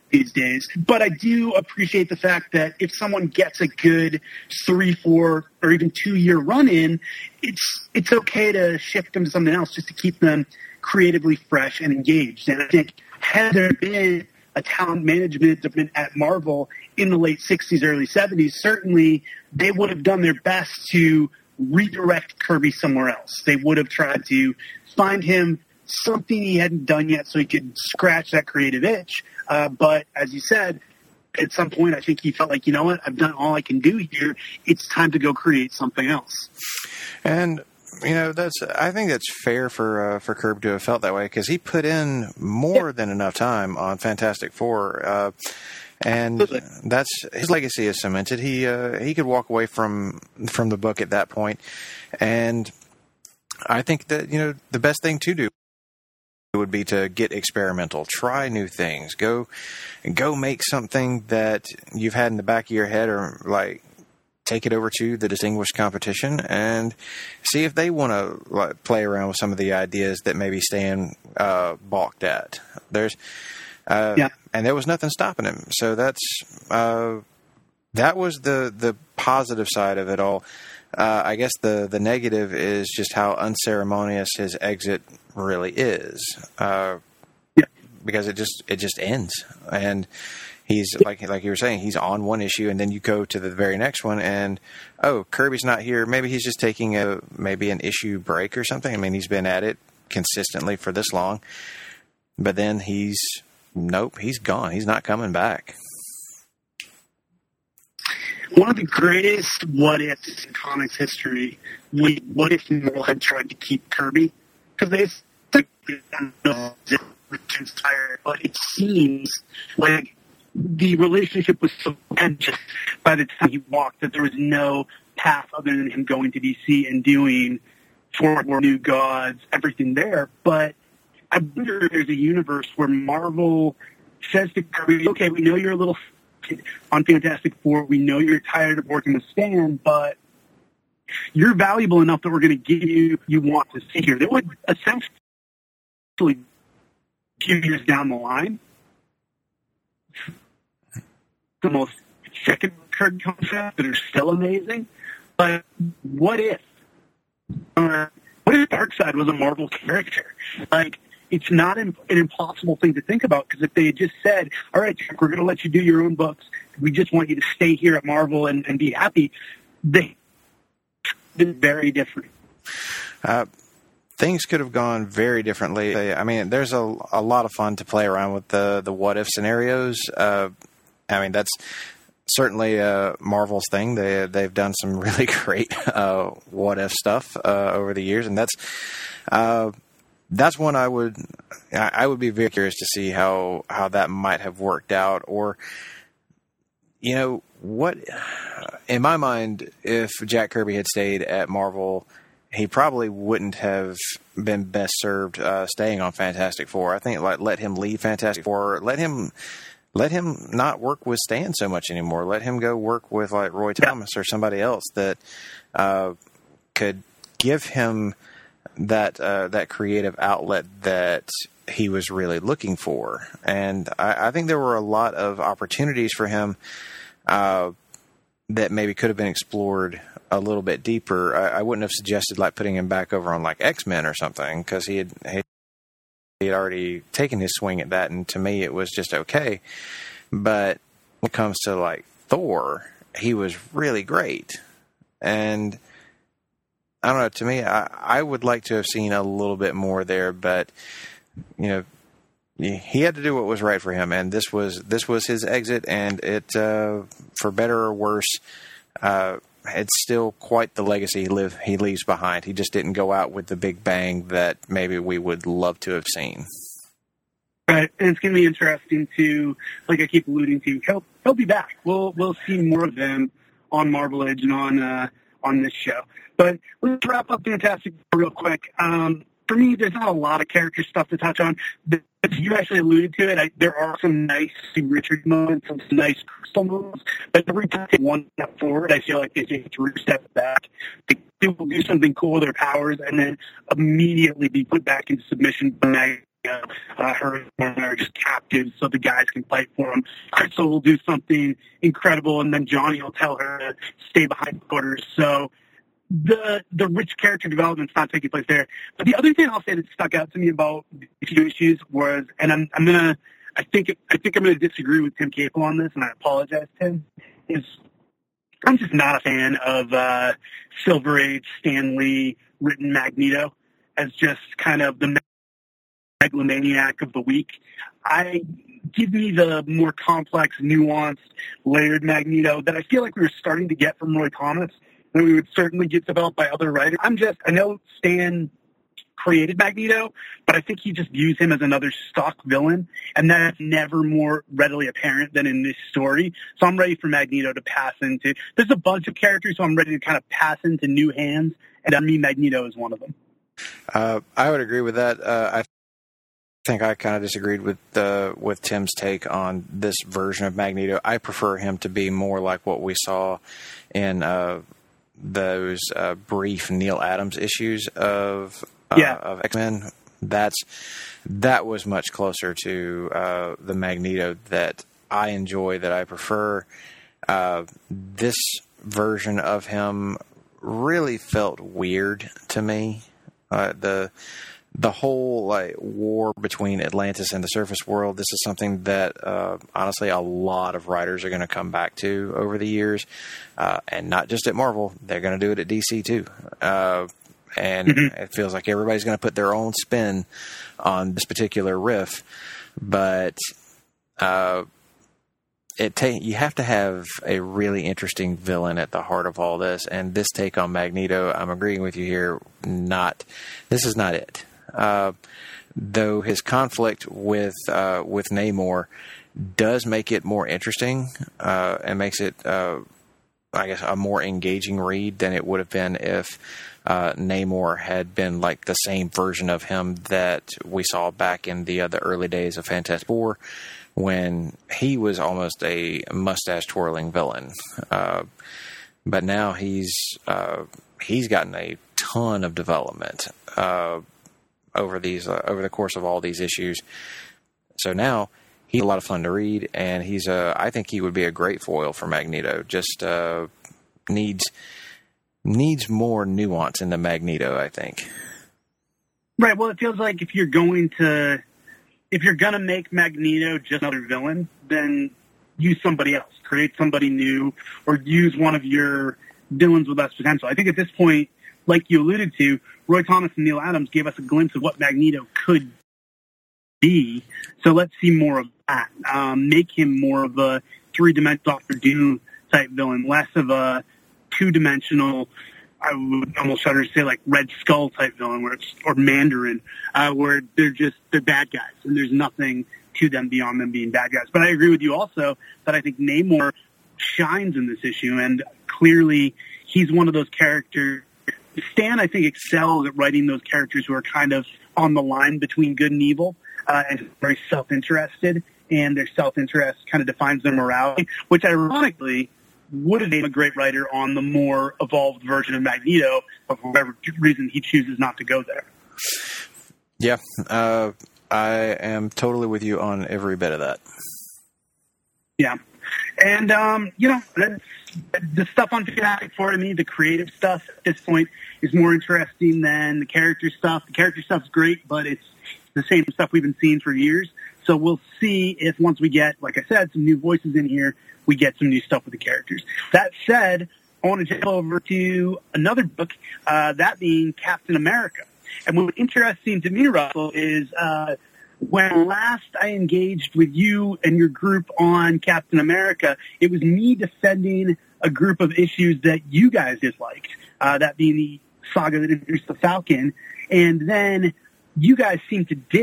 Speaker 3: these days. But I do appreciate the fact that if someone gets a good three, four, or even two-year run in, it's it's okay to shift them to something else just to keep them creatively fresh and engaged. And I think had there been a talent management department at Marvel in the late sixties, early seventies, certainly they would have done their best to redirect Kirby somewhere else. They would have tried to find him something he hadn't done yet so he could scratch that creative itch. Uh, but as you said, at some point I think he felt like, you know what, I've done all I can do here. It's time to go create something else.
Speaker 4: And you know, that's. I think that's fair for uh, for Kirby to have felt that way because he put in more yeah. than enough time on Fantastic Four, uh, and Absolutely. that's his legacy is cemented. He uh, he could walk away from from the book at that point, and I think that you know the best thing to do would be to get experimental, try new things, go go make something that you've had in the back of your head, or like. Take it over to the distinguished competition and see if they want to like, play around with some of the ideas that maybe Stan uh, balked at. There's, uh, yeah. and there was nothing stopping him. So that's uh, that was the the positive side of it all. Uh, I guess the the negative is just how unceremonious his exit really is, uh, yeah. because it just it just ends and. He's like like you were saying, he's on one issue, and then you go to the very next one, and oh, Kirby's not here. Maybe he's just taking a maybe an issue break or something. I mean, he's been at it consistently for this long, but then he's nope, he's gone. He's not coming back.
Speaker 3: One of the greatest what ifs in comics history. We, what if Marvel had tried to keep Kirby? Because they don't know Richard's tired, but it seems like. The relationship was so tense by the time he walked that there was no path other than him going to D C and doing For New Gods, everything there. But I wonder if there's a universe where Marvel says to Kirby, okay, we know you're a little on Fantastic Four, we know you're tired of working with Stan, but you're valuable enough that we're going to give you you want to see here. They would essentially, a few years down the line, the most second card concept that are still amazing. But what if, uh, what if Darkseid was a Marvel character? Like, it's not an, an impossible thing to think about because if they had just said, all right, Chuck, we're going to let you do your own books. We just want you to stay here at Marvel and, and be happy. They been very different.
Speaker 4: Uh, things could have gone very differently. I mean, there's a, a lot of fun to play around with the, the what if scenarios. Uh, I mean, that's certainly uh, Marvel's thing. They, they've done some really great uh, what-if stuff uh, over the years, and that's uh, that's one I would I would be very curious to see how, how that might have worked out. Or, you know, what in my mind, if Jack Kirby had stayed at Marvel, he probably wouldn't have been best served uh, staying on Fantastic Four. I think like let him leave Fantastic Four, let him. Let him not work with Stan so much anymore. Let him go work with like Roy Thomas or somebody else that uh, could give him that uh, that creative outlet that he was really looking for. And I, I think there were a lot of opportunities for him uh, that maybe could have been explored a little bit deeper. I, I wouldn't have suggested like putting him back over on like X-Men or something because he had. He, He had already taken his swing at that, and to me, it was just okay. But when it comes to like Thor, he was really great, and I don't know. To me, I, I would like to have seen a little bit more there, but you know, he had to do what was right for him, and this was this was his exit, and it, uh, for better or worse, uh, it's still quite the legacy he, live, he leaves behind. He just didn't go out with the big bang that maybe we would love to have seen.
Speaker 3: Right, and it's going to be interesting to, like I keep alluding to, he'll, he'll be back. We'll we'll see more of them on Marvel Age and on uh, on this show. But let's wrap up Fantastic real quick. Um, for me, there's not a lot of character stuff to touch on. But you actually alluded to it. I, there are some nice Richard moments, some nice Crystal moments. But every time they take one step forward, I feel like they take three steps back. They, they will do something cool with their powers and then immediately be put back into submission by uh, her are just captives so the guys can fight for them. Crystal will do something incredible, and then Johnny will tell her to stay behind quarters. So the the rich character development's not taking place there. But the other thing I'll say that stuck out to me about the few issues was, and I'm I'm gonna I think I think I'm gonna disagree with Tim Capel on this, and I apologize, Tim. Is I'm just not a fan of uh, Silver Age Stan Lee written Magneto as just kind of the megalomaniac of the week. I give me the more complex, nuanced, layered Magneto that I feel like we were starting to get from Roy Thomas, and we would certainly get developed by other writers. I'm just, I know Stan created Magneto, but I think he just views him as another stock villain, and that's never more readily apparent than in this story. So I'm ready for Magneto to pass into, there's a bunch of characters, so I'm ready to kind of pass into new hands, and I mean Magneto is one of them.
Speaker 4: Uh, I would agree with that. Uh, I think I kind of disagreed with uh, with Tim's take on this version of Magneto. I prefer him to be more like what we saw in uh, those uh, brief Neil Adams issues of uh,
Speaker 3: yeah.
Speaker 4: of X-Men. That's that was much closer to uh, the Magneto that I enjoy, that I prefer. Uh, this version of him really felt weird to me. Uh, the the whole like war between Atlantis and the surface world, this is something that uh, honestly a lot of writers are going to come back to over the years, uh, and not just at Marvel. They're going to do it at D C too, uh, and mm-hmm. it feels like everybody's going to put their own spin on this particular riff. But uh, it ta- you have to have a really interesting villain at the heart of all this, and this take on Magneto, I'm agreeing with you here. Not this is not it. Uh, though his conflict with uh, with Namor does make it more interesting uh, and makes it, uh, I guess, a more engaging read than it would have been if uh, Namor had been like the same version of him that we saw back in the, uh, the early days of Fantastic Four, when he was almost a mustache-twirling villain. Uh, but now he's uh, he's gotten a ton of development uh, over these uh, over the course of all these issues. So now he's a lot of fun to read, and he's uh, I think he would be a great foil for Magneto. Just uh, needs needs more nuance in the Magneto, I think.
Speaker 3: Right. Well, it feels like if you're going to if you're gonna make Magneto just another villain, then use somebody else, create somebody new, or use one of your villains with less potential. I think at this point, like you alluded to, Roy Thomas and Neil Adams gave us a glimpse of what Magneto could be. So let's see more of that. Um, make him more of a three-dimensional Doctor Doom type villain, less of a two-dimensional, I would almost shudder to say, like Red Skull type villain, where it's, or Mandarin, uh, where they're just, they're bad guys, and there's nothing to them beyond them being bad guys. But I agree with you also that I think Namor shines in this issue, and clearly he's one of those characters. Stan, I think, excels at writing those characters who are kind of on the line between good and evil, uh, and very self-interested, and their self-interest kind of defines their morality, which ironically would have made a great writer on the more evolved version of Magneto, but for whatever reason he chooses not to go there.
Speaker 4: Yeah, uh, I am totally with you on every bit of that.
Speaker 3: Yeah. And, um, you know, the stuff on Fantastic Four to me, the creative stuff at this point is more interesting than the character stuff. The character stuff's great, but it's the same stuff we've been seeing for years. So we'll see if once we get, like I said, some new voices in here, we get some new stuff with the characters. That said, I want to jump over to another book, uh, that being Captain America. And what's interesting to me, Russell, is uh, when last I engaged with you and your group on Captain America, it was me defending a group of issues that you guys disliked, uh, that being the saga that introduced the Falcon. And then you guys seemed to dig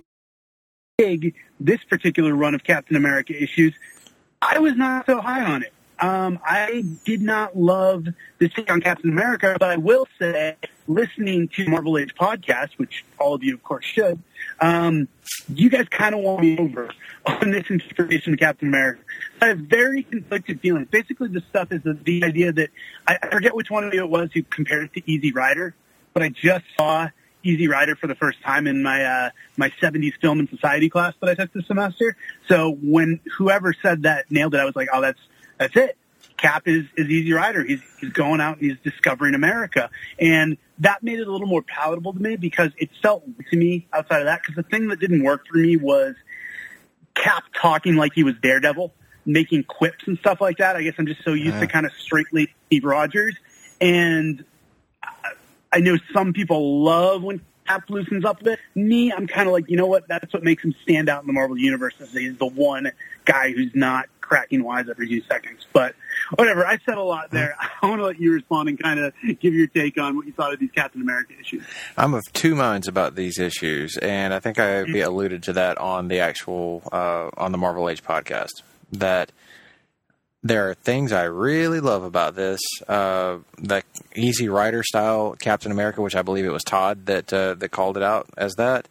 Speaker 3: dig this particular run of Captain America issues. I was not so high on it. Um, I did not love this take on Captain America, but I will say, listening to Marvel Age podcast, which all of you, of course, should, um, you guys kind of won me over on this interpretation of Captain America. I have very conflicted feelings. Basically, the stuff is the, the idea that, I, I forget which one of you it was who compared it to Easy Rider, but I just saw Easy Rider for the first time in my uh, my seventies film and society class that I took this semester. So when whoever said that nailed it, I was like, oh, that's that's it. Cap is, is Easy Rider. He's, he's going out and he's discovering America. And that made it a little more palatable to me because it felt to me outside of that. Because the thing that didn't work for me was Cap talking like he was Daredevil, making quips and stuff like that. I guess I'm just so used
Speaker 4: uh,
Speaker 3: to kind of straightly Steve Rogers. And I know some people love when Cap loosens up a bit. Me, I'm kind of like, you know what? That's what makes him stand out in the Marvel Universe is he's the one guy who's not cracking wise every few seconds. But whatever, I said a lot there. I want to let you respond and kind of give your take on what you thought of these Captain America issues.
Speaker 4: I'm of two minds about these issues, and I think I mm-hmm. alluded to that on the actual, uh, on the Marvel Age podcast, that there are things I really love about this, uh, the Easy Rider style Captain America, which I believe it was Todd that, uh, that called it out as that.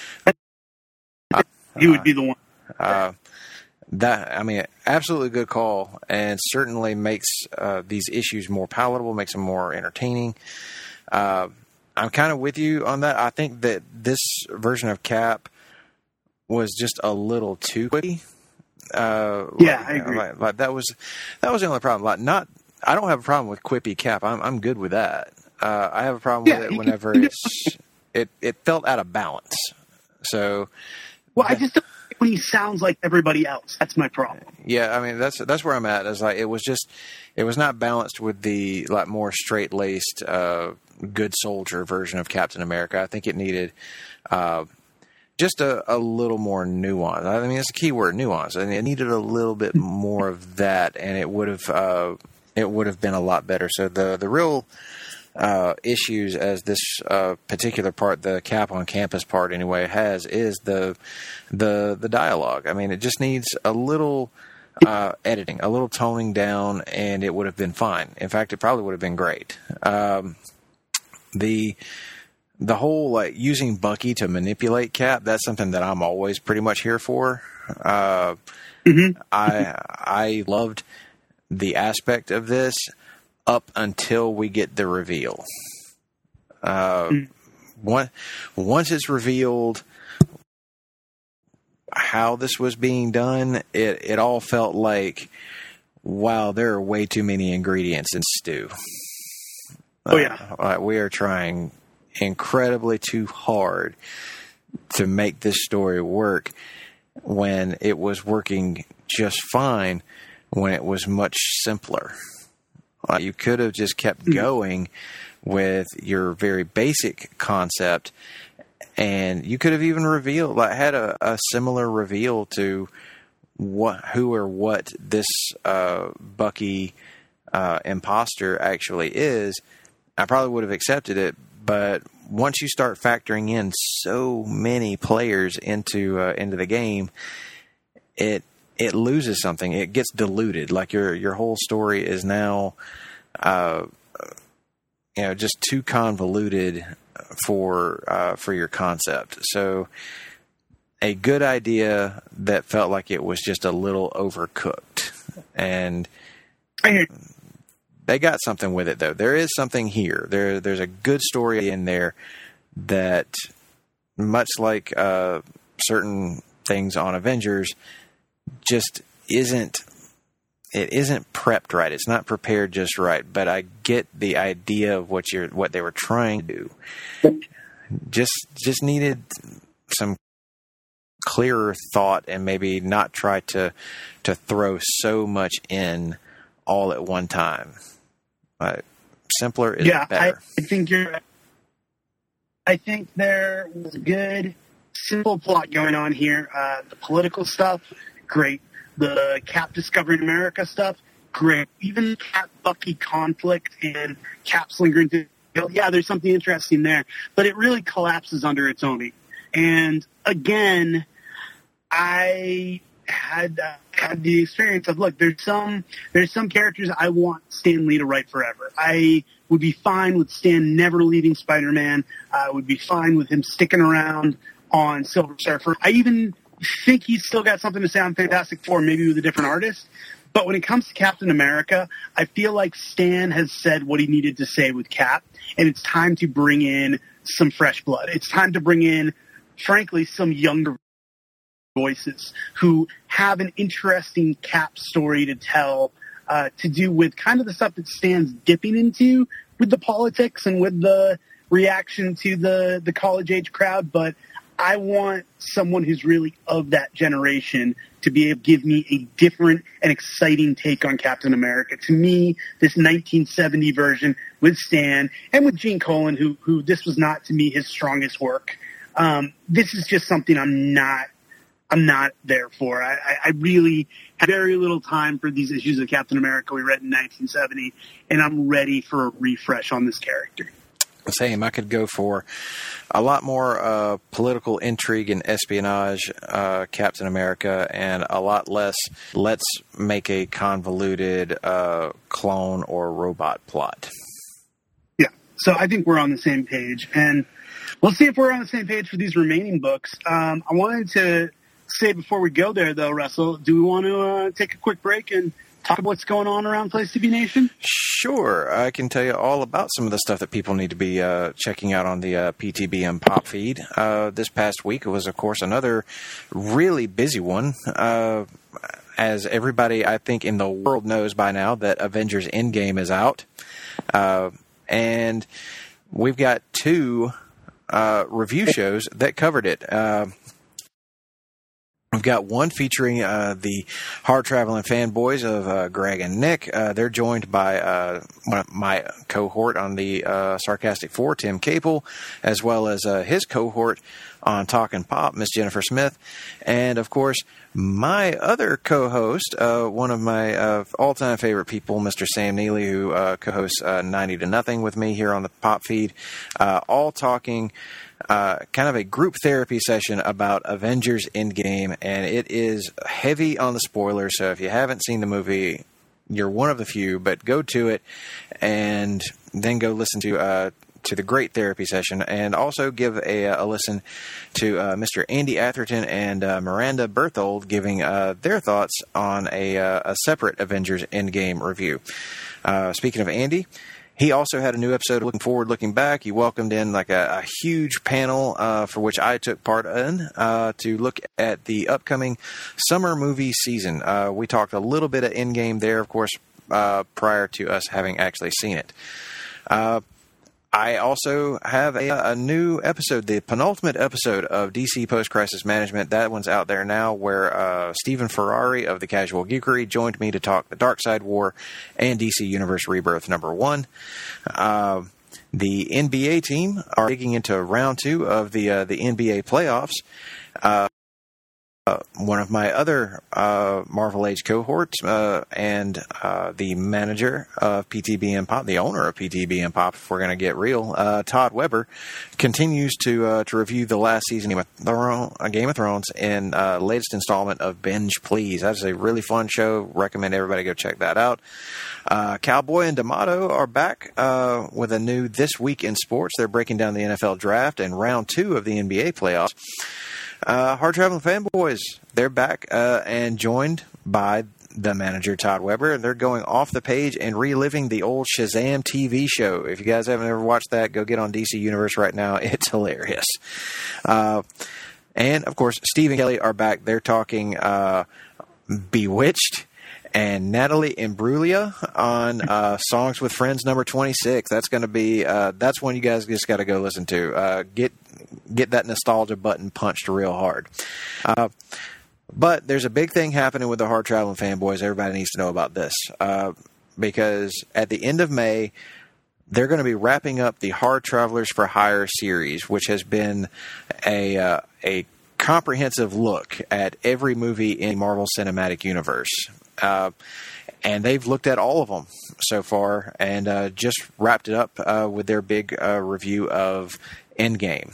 Speaker 3: He would be the one.
Speaker 4: Uh, That I mean, absolutely good call, and certainly makes uh, these issues more palatable, makes them more entertaining. Uh, I'm kind of with you on that. I think that this version of Cap was just a little too quippy. Uh,
Speaker 3: yeah,
Speaker 4: like,
Speaker 3: I agree.
Speaker 4: Like, like that was that was the only problem. Like, not, I don't have a problem with quippy Cap. I'm I'm good with that. Uh, I have a problem
Speaker 3: yeah,
Speaker 4: with it whenever it's it it felt out of balance. So,
Speaker 3: well, I just. When he sounds like everybody else, that's my problem.
Speaker 4: Yeah, I mean that's that's where I'm at. Is like it was just it was not balanced with the like more straight laced, uh, good soldier version of Captain America. I think it needed uh, just a, a little more nuance. I mean, it's a key word, nuance, and it needed a little bit more of that, and it would have uh, it would have been a lot better. So the the real Uh, issues as this uh, particular part, the Cap on Campus part anyway, has is the the the dialogue. I mean, it just needs a little uh, editing, a little toning down, and it would have been fine. In fact, it probably would have been great. Um, the the whole like using Bucky to manipulate Cap, that's something that I'm always pretty much here for. Uh, mm-hmm. I I loved the aspect of this up until we get the reveal. Uh, mm. one, once it's revealed how this was being done, it, it all felt like, wow, there are way too many ingredients in stew.
Speaker 3: Oh, yeah.
Speaker 4: Uh, we are trying incredibly too hard to make this story work when it was working just fine when it was much simpler. Uh, you could have just kept going with your very basic concept, and you could have even revealed, like, had a, a similar reveal to what, who or what this uh, Bucky uh, imposter actually is. I probably would have accepted it, but once you start factoring in so many players into uh, into the game, it. It loses something. It gets diluted. Like your your whole story is now, uh, you know, just too convoluted for uh, for your concept. So, a good idea that felt like it was just a little overcooked, and they got something with it though. There is something here. There there's a good story in there that, much like uh, certain things on Avengers, just isn't it isn't prepped right. It's not prepared just right. But I get the idea of what you're what they were trying to do. Just just needed some clearer thought, and maybe not try to to throw so much in all at one time. Uh, simpler is
Speaker 3: yeah,
Speaker 4: better.
Speaker 3: I, I think you're. I think there was a good, simple plot going on here. Uh, the political stuff. Great. The Cap discovering America stuff, great. Even Cap Bucky conflict and Cap's lingering to yeah, there's something interesting there. But it really collapses under its own weight. And again, I had uh, had the experience of, look, there's some there's some characters I want Stan Lee to write forever. I would be fine with Stan never leaving Spider-Man. I would be fine with him sticking around on Silver Surfer. I even think he's still got something to say on Fantastic Four, maybe with a different artist. But when it comes to Captain America, I feel like Stan has said what he needed to say with Cap, and it's time to bring in some fresh blood. It's time to bring in, frankly, some younger voices who have an interesting Cap story to tell, uh, to do with kind of the stuff that Stan's dipping into with the politics and with the reaction to the, the college-age crowd. But I want someone who's really of that generation to be able to give me a different and exciting take on Captain America. To me, this nineteen seventy version with Stan and with Gene Colan, who, who this was not, to me, his strongest work. Um, this is just something I'm not, I'm not there for. I, I really had very little time for these issues of Captain America we read in nineteen seventy, and I'm ready for a refresh on this character.
Speaker 4: Same. I could go for a lot more uh, political intrigue and espionage, uh, Captain America, and a lot less let's make a convoluted uh, clone or robot plot.
Speaker 3: Yeah. So I think we're on the same page. And we'll see if we're on the same page for these remaining books. Um, I wanted to say before we go there, though, Russell, do we want to uh, take a quick break and talk about what's going on around Place to Be Nation?
Speaker 4: Sure. I can tell you all about some of the stuff that people need to be uh, checking out on the uh, P T B M Pop feed. Uh, this past week was, of course, another really busy one. Uh, as everybody, I think, in the world knows by now that Avengers Endgame is out. Uh, and we've got two uh, review shows that covered it. Uh, We've got one featuring uh, the hard-traveling fanboys of uh, Greg and Nick. Uh, they're joined by uh, one of my cohort on the uh, Sarcastic Four, Tim Capel, as well as uh, his cohort on Talkin' Pop, Miss Jennifer Smith. And, of course, my other co-host, uh, one of my uh, all-time favorite people, Mister Sam Neely, who uh, co-hosts uh, ninety to Nothing with me here on the Pop feed, uh, all talking Uh, kind of a group therapy session about Avengers Endgame, and it is heavy on the spoilers, so if you haven't seen the movie, you're one of the few, but go to it and then go listen to uh, to the great therapy session, and also give a, a listen to uh, Mister Andy Atherton and uh, Miranda Berthold giving uh, their thoughts on a, uh, a separate Avengers Endgame review. Uh, speaking of Andy, he also had a new episode, Looking Forward, Looking Back. He welcomed in like a, a huge panel uh, for which I took part in uh, to look at the upcoming summer movie season. Uh, we talked a little bit of Endgame there, of course, uh, prior to us having actually seen it. Uh, I also have a, a new episode, the penultimate episode of D C Post-Crisis Management. That one's out there now, where uh, Stephen Ferrari of the Casual Geekery joined me to talk the Dark Side War and D C Universe Rebirth number one. Uh, the N B A team are digging into round two of the uh, the N B A playoffs. Uh, Uh, one of my other uh, Marvel Age cohorts uh, and uh, the manager of P T B M Pop, the owner of P T B M Pop, if we're going to get real, uh, Todd Weber, continues to uh, to review the last season of Game of Thrones in uh, latest installment of Binge Please. That's a really fun show. Recommend everybody go check that out. Uh, Cowboy and D'Amato are back uh, with a new This Week in Sports. They're breaking down the N F L draft and round two of the N B A playoffs. Uh, Hard Traveling Fanboys, they're back uh, and joined by the manager, Todd Weber. They're going off the page and reliving the old Shazam T V show. If you guys haven't ever watched that, go get on D C Universe right now. It's hilarious. Uh, and, of course, Steve and Kelly are back. They're talking uh, Bewitched and Natalie Imbruglia on uh, Songs with Friends number twenty-six. That's going to be, uh, that's one you guys just got to go listen to. Uh, get get that nostalgia button punched real hard. Uh, but there's a big thing happening with the Hard Traveling Fanboys. Everybody needs to know about this. Uh, because at the end of May, they're going to be wrapping up the Hard Travelers for Hire series, which has been a uh, a comprehensive look at every movie in the Marvel Cinematic Universe. Uh, and they've looked at all of them so far and uh, just wrapped it up uh, with their big uh, review of Endgame.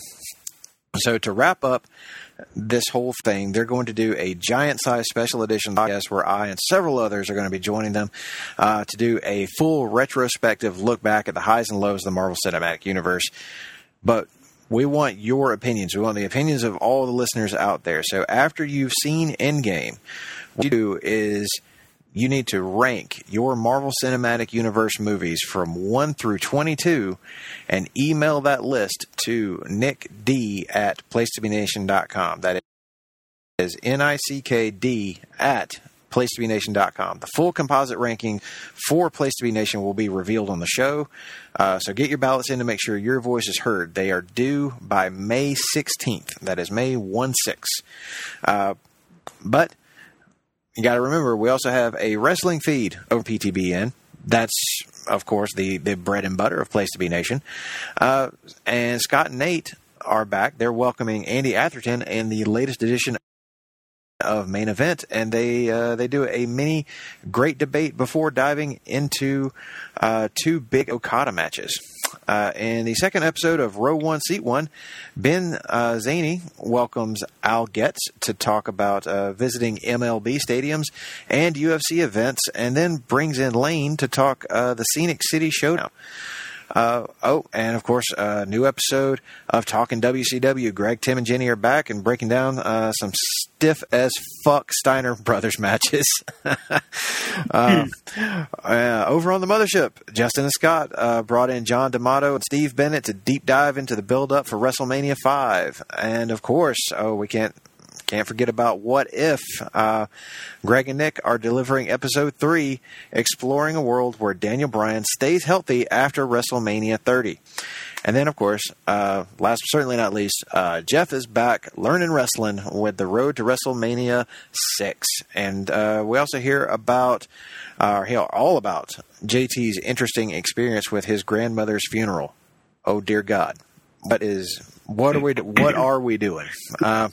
Speaker 4: So to wrap up this whole thing, they're going to do a giant-sized special edition podcast where I and several others are going to be joining them uh, to do a full retrospective look back at the highs and lows of the Marvel Cinematic Universe. But we want your opinions. We want the opinions of all the listeners out there. So after you've seen Endgame, what you do is you need to rank your Marvel Cinematic Universe movies from one through twenty-two and email that list to Nick D at place to be nation dot com. That is N I C K D at place to be nation dot com. The full composite ranking for Place to Be Nation will be revealed on the show. Uh, so get your ballots in to make sure your voice is heard. They are due by May sixteenth. That is May sixteenth. Uh, but you got to remember, we also have a wrestling feed over P T B N. That's, of course, the, the bread and butter of Place to Be Nation. Uh, and Scott and Nate are back. They're welcoming Andy Atherton in the latest edition of Main Event, and they uh, they do a mini great debate before diving into uh, two big Okada matches. Uh, in the second episode of Row One, Seat One, Ben uh, Zaney welcomes Al Getz to talk about uh, visiting M L B stadiums and U F C events, and then brings in Lane to talk uh, the Scenic City Showdown. Uh, oh, and of course, a uh, new episode of Talking W C W. Greg, Tim, and Jenny are back and breaking down uh, some stiff as fuck Steiner Brothers matches. uh, uh, over on the Mothership, Justin and Scott uh, brought in John D'Amato and Steve Bennett to deep dive into the build-up for WrestleMania five. And of course, oh, we can't Can't forget about What If. Uh, Greg and Nick are delivering episode three, exploring a world where Daniel Bryan stays healthy after WrestleMania thirty. And then, of course, uh, last but certainly not least, uh, Jeff is back learning wrestling with the road to WrestleMania six. And uh, we also hear about, uh, hear all about J T's interesting experience with his grandmother's funeral. Oh, dear God. What is, what are we, what are we doing? Uh,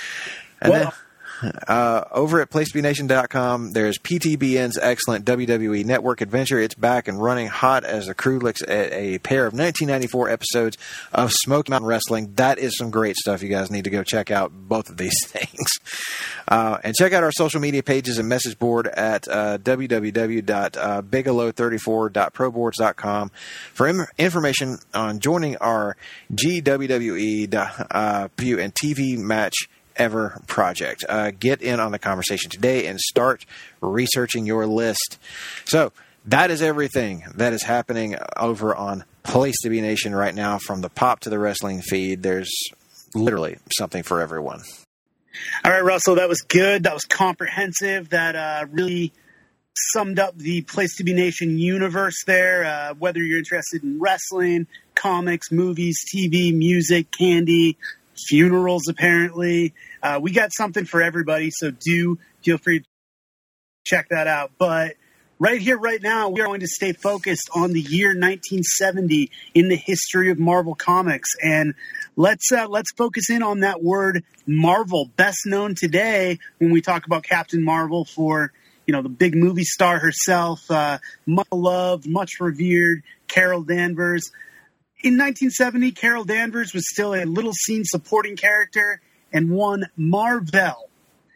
Speaker 4: And well, then uh, over at place to be nation dot com, there's P T B N's excellent W W E Network adventure. It's back and running hot as the crew looks at a pair of nineteen ninety-four episodes of Smoky Mountain Wrestling. That is some great stuff. You guys need to go check out both of these things. Uh, and check out our social media pages and message board at uh, w w w dot bigelow thirty-four dot pro boards dot com for im- information on joining our G W W E uh, and T V match ever project. Uh, get in on the conversation today and start researching your list. So that is everything that is happening over on Place to Be Nation right now, from the pop to the wrestling feed. There's literally something for everyone.
Speaker 3: All right, Russell, that was good. That was comprehensive. That uh, really summed up the Place to Be Nation universe there. Uh, whether you're interested in wrestling, comics, movies, T V, music, candy, funerals, apparently. Uh, we got something for everybody, so do feel free to check that out. But right here, right now, we are going to stay focused on the year nineteen seventy in the history of Marvel Comics. And let's uh, let's focus in on that word Marvel, best known today when we talk about Captain Marvel for, you know, the big movie star herself, uh, much loved, much revered, Carol Danvers. In nineteen seventy, Carol Danvers was still a little-seen supporting character, and one Mar-Vell,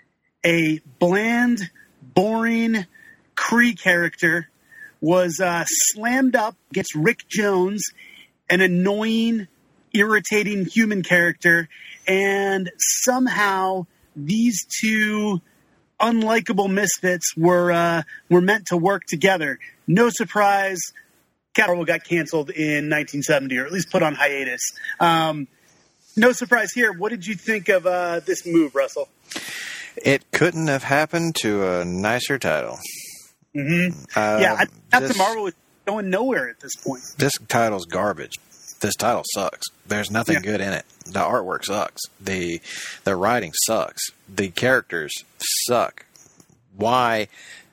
Speaker 3: a bland, boring Kree character, was uh, slammed up against Rick Jones, an annoying, irritating human character, and somehow these two unlikable misfits were uh, were meant to work together. No surprise, Captain Marvel got canceled in nineteen seventy, or at least put on hiatus. Um, no surprise here. What did you think of uh, this move, Russell?
Speaker 4: It couldn't have happened to a nicer title.
Speaker 3: Mm-hmm. Uh, yeah, I, Captain this, Marvel was going nowhere at this point.
Speaker 4: This title's garbage. This title sucks. There's nothing yeah. good in it. The artwork sucks. The the writing sucks. The characters suck. Why?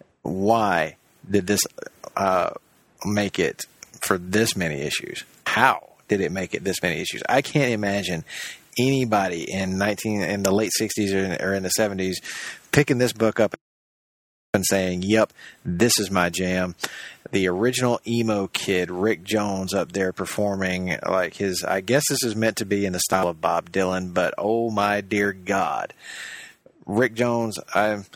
Speaker 4: Why did this uh, make it for this many issues? How did it make it this many issues? I can't imagine anybody in nineteen in the late sixties or, or in the seventies picking this book up and saying, "Yep, this is my jam." The original emo kid, Rick Jones, up there performing like his. I guess this is meant to be in the style of Bob Dylan, but oh my dear God, Rick Jones, I.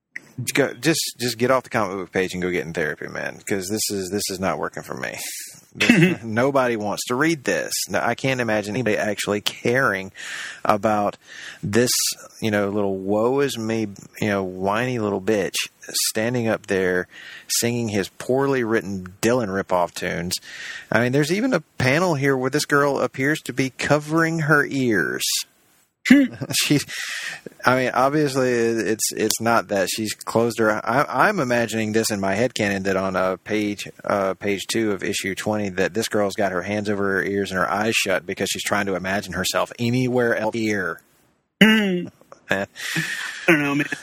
Speaker 4: Just just get off the comic book page and go get in therapy, man, because this is this is not working for me. This, nobody wants to read this. Now, I can't imagine anybody actually caring about this, you know, little woe is me, you know, whiny little bitch standing up there singing his poorly written Dylan ripoff tunes. I mean, there's even a panel here where this girl appears to be covering her ears. She's, I mean, obviously it's it's not that she's closed her. I, I'm imagining this in my headcanon that on a page, uh, page two of issue twenty, that this girl's got her hands over her ears and her eyes shut because she's trying to imagine herself anywhere else here.
Speaker 3: I don't know, man.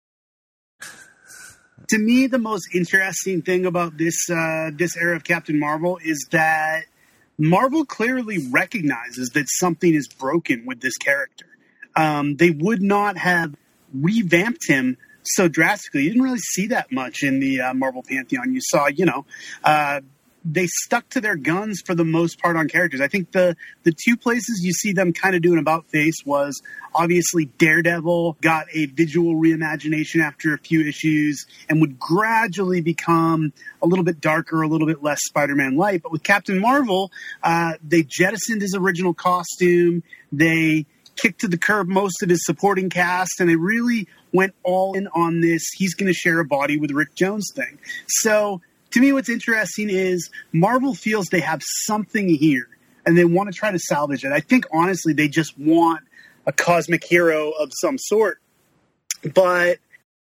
Speaker 3: To me, the most interesting thing about this uh, this era of Captain Marvel is that Marvel clearly recognizes that something is broken with this character. Um, they would not have revamped him so drastically. You didn't really see that much in the uh, Marvel Pantheon. You saw, you know, uh, they stuck to their guns for the most part on characters. I think the, the two places you see them kind of do an about-face was obviously Daredevil got a visual reimagination after a few issues and would gradually become a little bit darker, a little bit less Spider-Man light. But with Captain Marvel, uh, they jettisoned his original costume. They kicked to the curb most of his supporting cast, and they really went all in on this he's going to share a body with Rick Jones thing. So to me, what's interesting is Marvel feels they have something here, and they want to try to salvage it. I think, honestly, they just want a cosmic hero of some sort. But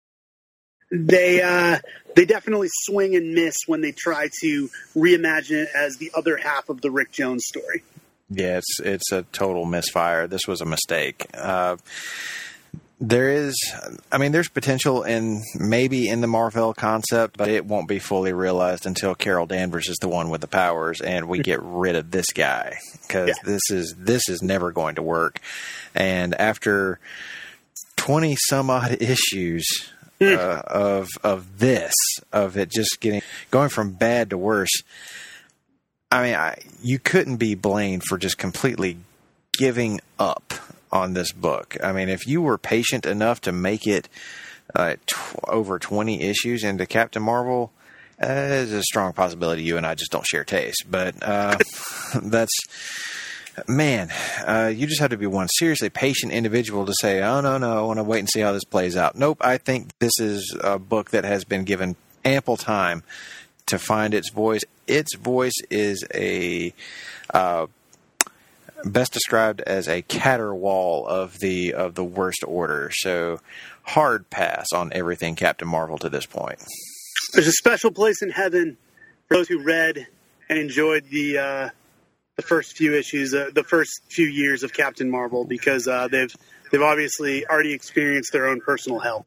Speaker 3: they uh, they definitely swing and miss when they try to reimagine it as the other half of the Rick Jones story.
Speaker 4: Yeah, it's it's a total misfire. This was a mistake. Uh, there is, I mean, there's potential in maybe in the Marvel concept, but it won't be fully realized until Carol Danvers is the one with the powers, and we get rid of this guy because yeah. this is this is never going to work. And after twenty some odd issues uh, of of this, of it just getting going from bad to worse. I mean, I, you couldn't be blamed for just completely giving up on this book. I mean, if you were patient enough to make it uh, tw- over twenty issues into Captain Marvel, uh, there's a strong possibility you and I just don't share taste. But uh, that's, man, uh, you just have to be one seriously patient individual to say, oh, no, no, I want to wait and see how this plays out. Nope, I think this is a book that has been given ample time to find its voice. Its voice is a uh, best described as a caterwaul of the of the worst order. So hard pass on everything Captain Marvel to this point.
Speaker 3: There's a special place in heaven for those who read and enjoyed the uh, the first few issues, uh, the first few years of Captain Marvel, because uh, they've they've obviously already experienced their own personal hell.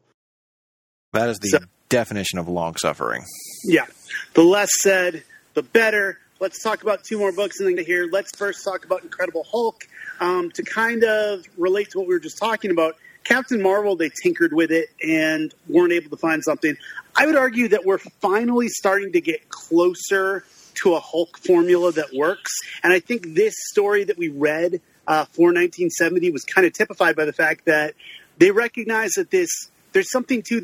Speaker 4: That is the so, definition of long suffering.
Speaker 3: Yeah. The less said, the better. Let's talk about two more books and then get here. Let's first talk about Incredible Hulk. Um, to kind of relate to what we were just talking about, Captain Marvel, they tinkered with it and weren't able to find something. I would argue that we're finally starting to get closer to a Hulk formula that works. And I think this story that we read uh, for nineteen seventy was kind of typified by the fact that they recognize that this there's something to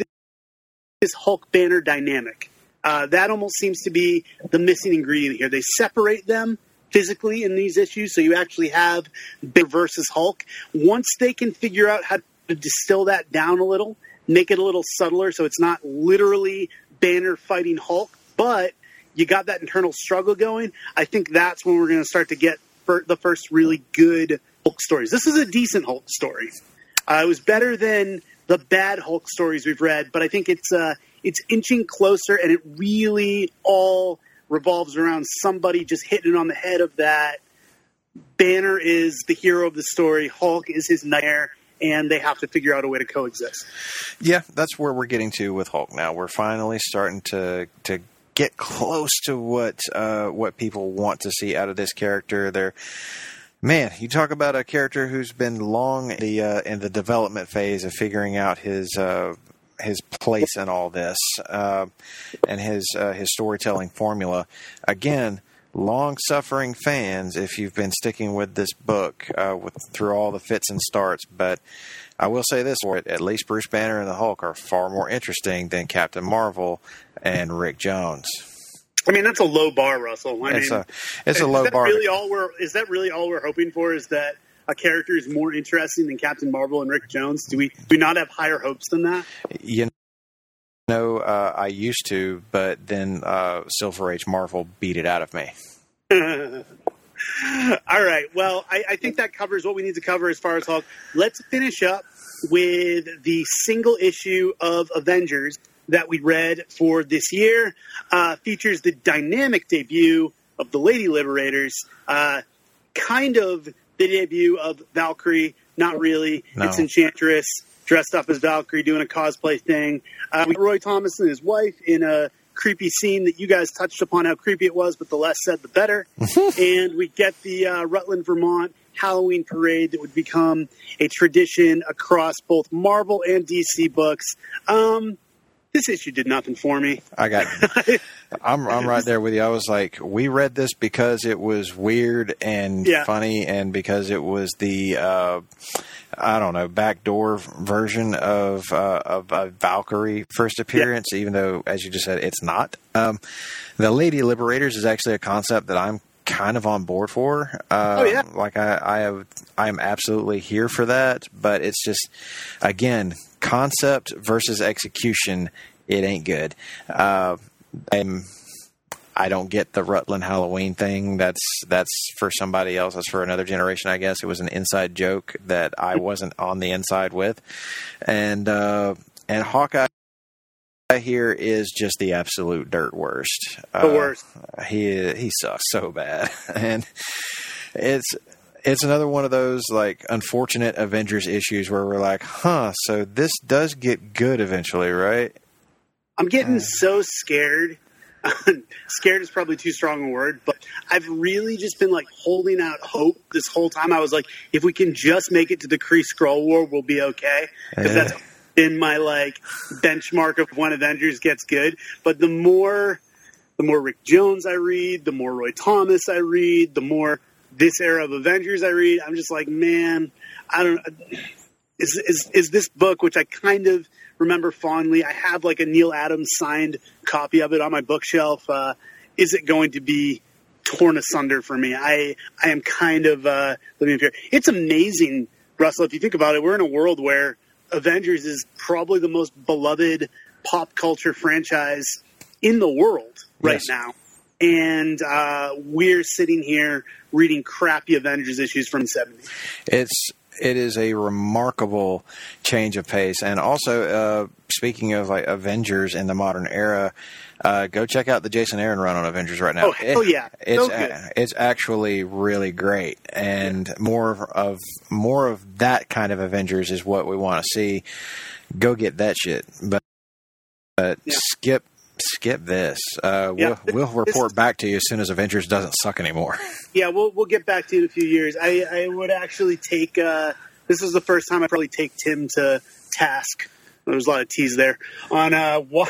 Speaker 3: this Hulk Banner dynamic. Uh, that almost seems to be the missing ingredient here. They separate them physically in these issues, so you actually have Banner versus Hulk. Once they can figure out how to distill that down a little, make it a little subtler so it's not literally Banner fighting Hulk, but you got that internal struggle going, I think that's when we're going to start to get the first really good Hulk stories. This is a decent Hulk story. Uh, it was better than the bad Hulk stories we've read, but I think it's uh, it's inching closer, and it really all revolves around somebody just hitting it on the head of that. Banner is the hero of the story. Hulk is his nightmare, and they have to figure out a way to coexist.
Speaker 4: Yeah, that's where we're getting to with Hulk now. We're finally starting to to get close to what uh, what people want to see out of this character. They're Man, you talk about a character who's been long in the, uh, in the development phase of figuring out his uh, his place in all this uh, and his uh, his storytelling formula. Again, long-suffering fans, if you've been sticking with this book uh, with, through all the fits and starts. But I will say this, at least Bruce Banner and the Hulk are far more interesting than Captain Marvel and Rick Jones.
Speaker 3: I mean, that's a low bar, Russell. I
Speaker 4: it's
Speaker 3: mean,
Speaker 4: a it's a
Speaker 3: is
Speaker 4: low
Speaker 3: that
Speaker 4: bar.
Speaker 3: Really all we're is that really all we're hoping for? Is that a character is more interesting than Captain Marvel and Rick Jones? Do we do we not have higher hopes than that?
Speaker 4: You know, uh, I used to, but then uh, Silver Age Marvel beat it out of me.
Speaker 3: All right. Well, I, I think that covers what we need to cover as far as Hulk. Let's finish up with the single issue of Avengers that we read for this year. Uh, features the dynamic debut of the Lady Liberators. Uh, kind of the debut of Valkyrie. Not really.
Speaker 4: No.
Speaker 3: It's Enchantress dressed up as Valkyrie doing a cosplay thing. Uh, we got Roy Thomas and his wife in a creepy scene that you guys touched upon how creepy it was, but the less said, the better. And we get the uh, Rutland, Vermont Halloween parade that would become a tradition across both Marvel and D C books. Um, this issue did nothing for me.
Speaker 4: I got, I'm I'm right there with you. I was like, we read this because it was weird and
Speaker 3: Yeah.
Speaker 4: funny, and because it was the uh, I don't know backdoor version of uh, of a Valkyrie first appearance. Yeah. Even though, as you just said, it's not. Um, the Lady Liberators is actually a concept that I'm kind of on board for. Uh,
Speaker 3: oh yeah,
Speaker 4: like I I have I am absolutely here for that. But it's just again concept versus execution. It ain't good. Uh, I'm. I don't get the Rutland Halloween thing. That's that's for somebody else. That's for another generation, I guess. It was an inside joke that I wasn't on the inside with, and uh, and Hawkeye here is just the absolute dirt worst.
Speaker 3: The
Speaker 4: uh,
Speaker 3: worst.
Speaker 4: He he sucks so bad, and it's it's another one of those like unfortunate Avengers issues where we're like, huh, so this does get good eventually, right?
Speaker 3: I'm getting
Speaker 4: Uh,
Speaker 3: so scared. Scared is probably too strong a word, but I've really just been like holding out hope this whole time. I was like, if we can just make it to the Kree Skrull War, we'll be okay. Because
Speaker 4: Yeah.
Speaker 3: that's been my like benchmark of when Avengers gets good. But the more, the more Rick Jones I read, the more Roy Thomas I read, the more this era of Avengers I read, I'm just like, man, I don't. Is is is this book, which I kind of remember fondly, I have like a Neil Adams signed copy of it on my bookshelf. Uh, is it going to be torn asunder for me? I I am kind of uh, living in fear. It's amazing, Russell, if you think about it. We're in a world where Avengers is probably the most beloved pop culture franchise in the world right
Speaker 4: Yes.
Speaker 3: now. And uh, we're sitting here reading crappy Avengers issues from the seventies.
Speaker 4: It's it is a remarkable change of pace, and also uh, speaking of like Avengers in the modern era, uh, go check out the Jason Aaron run on Avengers right now.
Speaker 3: Oh hell yeah!
Speaker 4: It's
Speaker 3: So good.
Speaker 4: a, it's actually really great, and more of more of that kind of Avengers is what we want to see. Go get that shit, but but
Speaker 3: Yeah.
Speaker 4: skip. Skip this. Uh,
Speaker 3: Yeah.
Speaker 4: We'll we'll report back to you as soon as Avengers doesn't suck anymore.
Speaker 3: Yeah, we'll we'll get back to you in a few years. I, I would actually take. Uh, this is the first time I probably take Tim to task. There's a lot of tease there on uh, why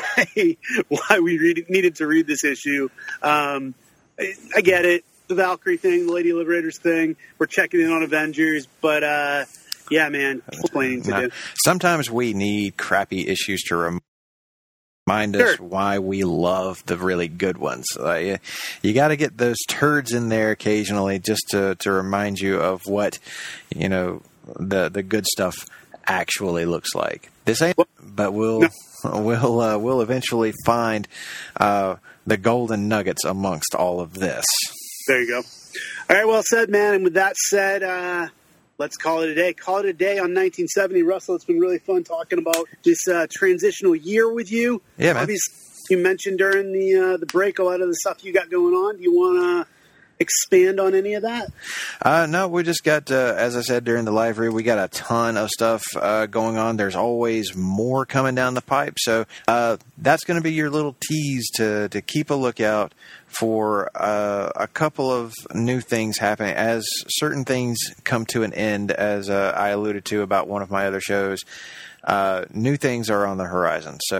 Speaker 3: why we read, needed to read this issue. Um, I, I get it, the Valkyrie thing, the Lady Liberators thing. We're checking in on Avengers, but uh, yeah, man, explaining to
Speaker 4: No.
Speaker 3: do.
Speaker 4: Sometimes we need crappy issues to remind Remind us
Speaker 3: Sure.
Speaker 4: why we love the really good ones. Uh, you you got to get those turds in there occasionally, just to, to remind you of what you know the the good stuff actually looks like. This ain't, but we'll
Speaker 3: No.
Speaker 4: we'll uh, we'll eventually find uh, the golden nuggets amongst all of this.
Speaker 3: There you go. All right, well said, man. And with that said, uh, let's call it a day. Call it a day on nineteen seventy. Russell, it's been really fun talking about this uh, transitional year with you.
Speaker 4: Yeah, man.
Speaker 3: Obviously, you mentioned during the uh, the break a lot of the stuff you got going on. Do you want to expand on any of that?
Speaker 4: Uh, no, we just got, uh, as I said during the live read, we got a ton of stuff uh, going on. There's always more coming down the pipe. So uh, that's going to be your little tease to, to keep a lookout for uh, a couple of new things happening as certain things come to an end, as uh, I alluded to about one of my other shows. Uh, new things are on the horizon. So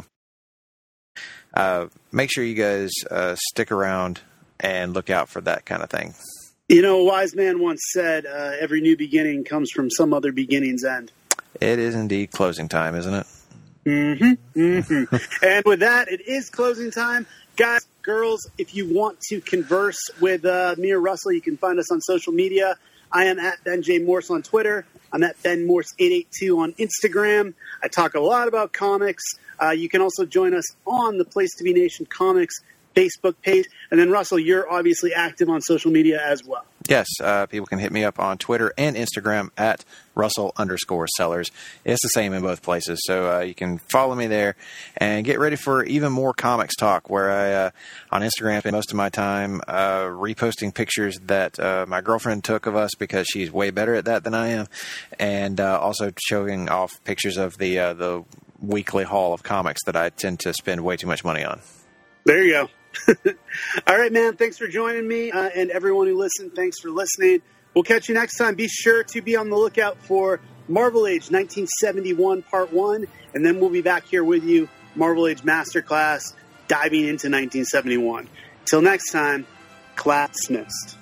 Speaker 4: uh, make sure you guys uh, stick around and look out for that kind of thing.
Speaker 3: You know, a wise man once said, uh, every new beginning comes from some other beginning's end.
Speaker 4: It is indeed closing time, isn't it?
Speaker 3: Mm-hmm. Mm-hmm. And with that, it is closing time. Guys, girls, if you want to converse with uh, me or Russell, you can find us on social media. I am at Ben J. Morse on Twitter. I'm at Ben Morse eight eight two on Instagram. I talk a lot about comics. Uh, you can also join us on the Place to Be Nation Comics Facebook page. And then, Russell, you're obviously active on social media as well.
Speaker 4: Yes, uh, people can hit me up on Twitter and Instagram at Russell underscore Sellers. It's the same in both places, so uh, you can follow me there and get ready for even more comics talk, where I, uh, on Instagram, spend most of my time uh, reposting pictures that uh, my girlfriend took of us because she's way better at that than I am, and uh, also showing off pictures of the uh, the weekly haul of comics that I tend to spend way too much money on.
Speaker 3: There you go. All right, man. Thanks for joining me. Uh, and everyone who listened, thanks for listening. We'll catch you next time. Be sure to be on the lookout for Marvel Age nineteen seventy-one Part one. And then we'll be back here with you, Marvel Age Masterclass, diving into nineteen seventy-one. Till next time, class dismissed.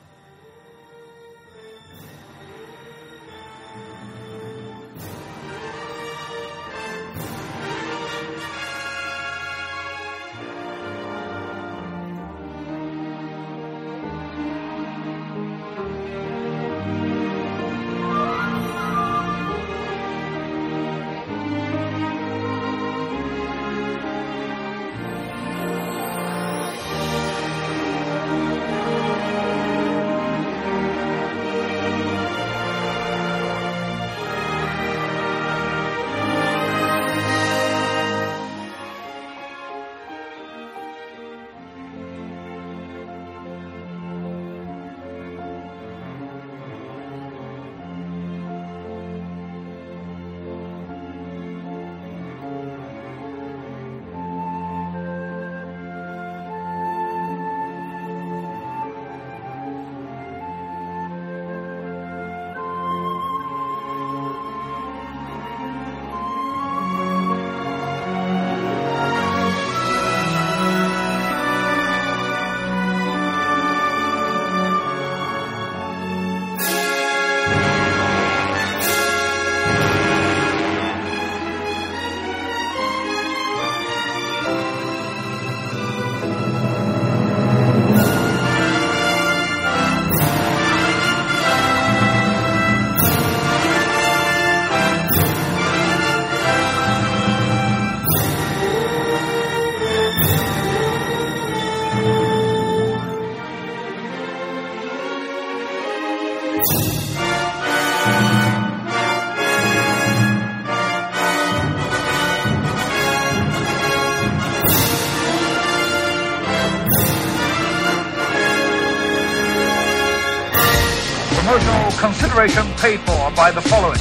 Speaker 5: Consideration paid for by the following.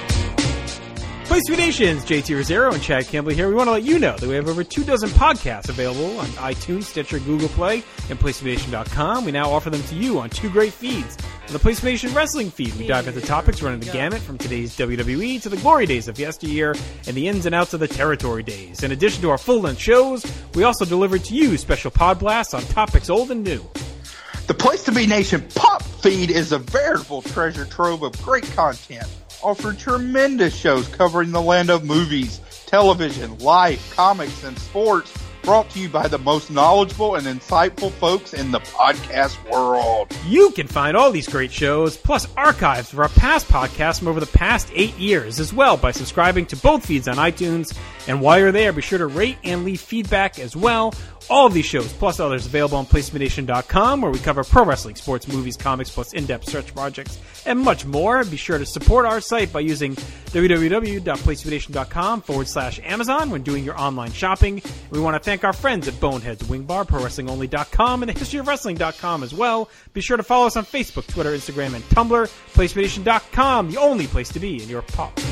Speaker 6: Place to Be Nations, J T Rosero and Chad Campbell here. We want to let you know that we have over two dozen podcasts available on iTunes, Stitcher, Google Play, and place to be nation dot com. We now offer them to you on two great feeds. On the Place to Be Nation Wrestling feed, we dive into topics running the gamut from today's W W E to the glory days of yesteryear and the ins and outs of the territory days. In addition to our full-length shows, we also deliver to you special pod blasts on topics old and new.
Speaker 7: The Place to Be Nation Pop feed is a veritable treasure trove of great content, offering tremendous shows covering the land of movies, television, life, comics, and sports, brought to you by the most knowledgeable and insightful folks in the podcast world.
Speaker 6: You can find all these great shows, plus archives of our past podcasts from over the past eight years as well by subscribing to both feeds on iTunes. And while you're there, be sure to rate and leave feedback as well. All of these shows, plus others, available on place to be nation dot com, where we cover pro wrestling, sports, movies, comics, plus in-depth search projects, and much more. Be sure to support our site by using w w w dot place to be nation dot com forward slash Amazon when doing your online shopping. We want to thank our friends at Boneheads Wing Bar, pro wrestling only dot com, and the history of wrestling dot com as well. Be sure to follow us on Facebook, Twitter, Instagram, and Tumblr. place to be nation dot com, the only place to be in your pop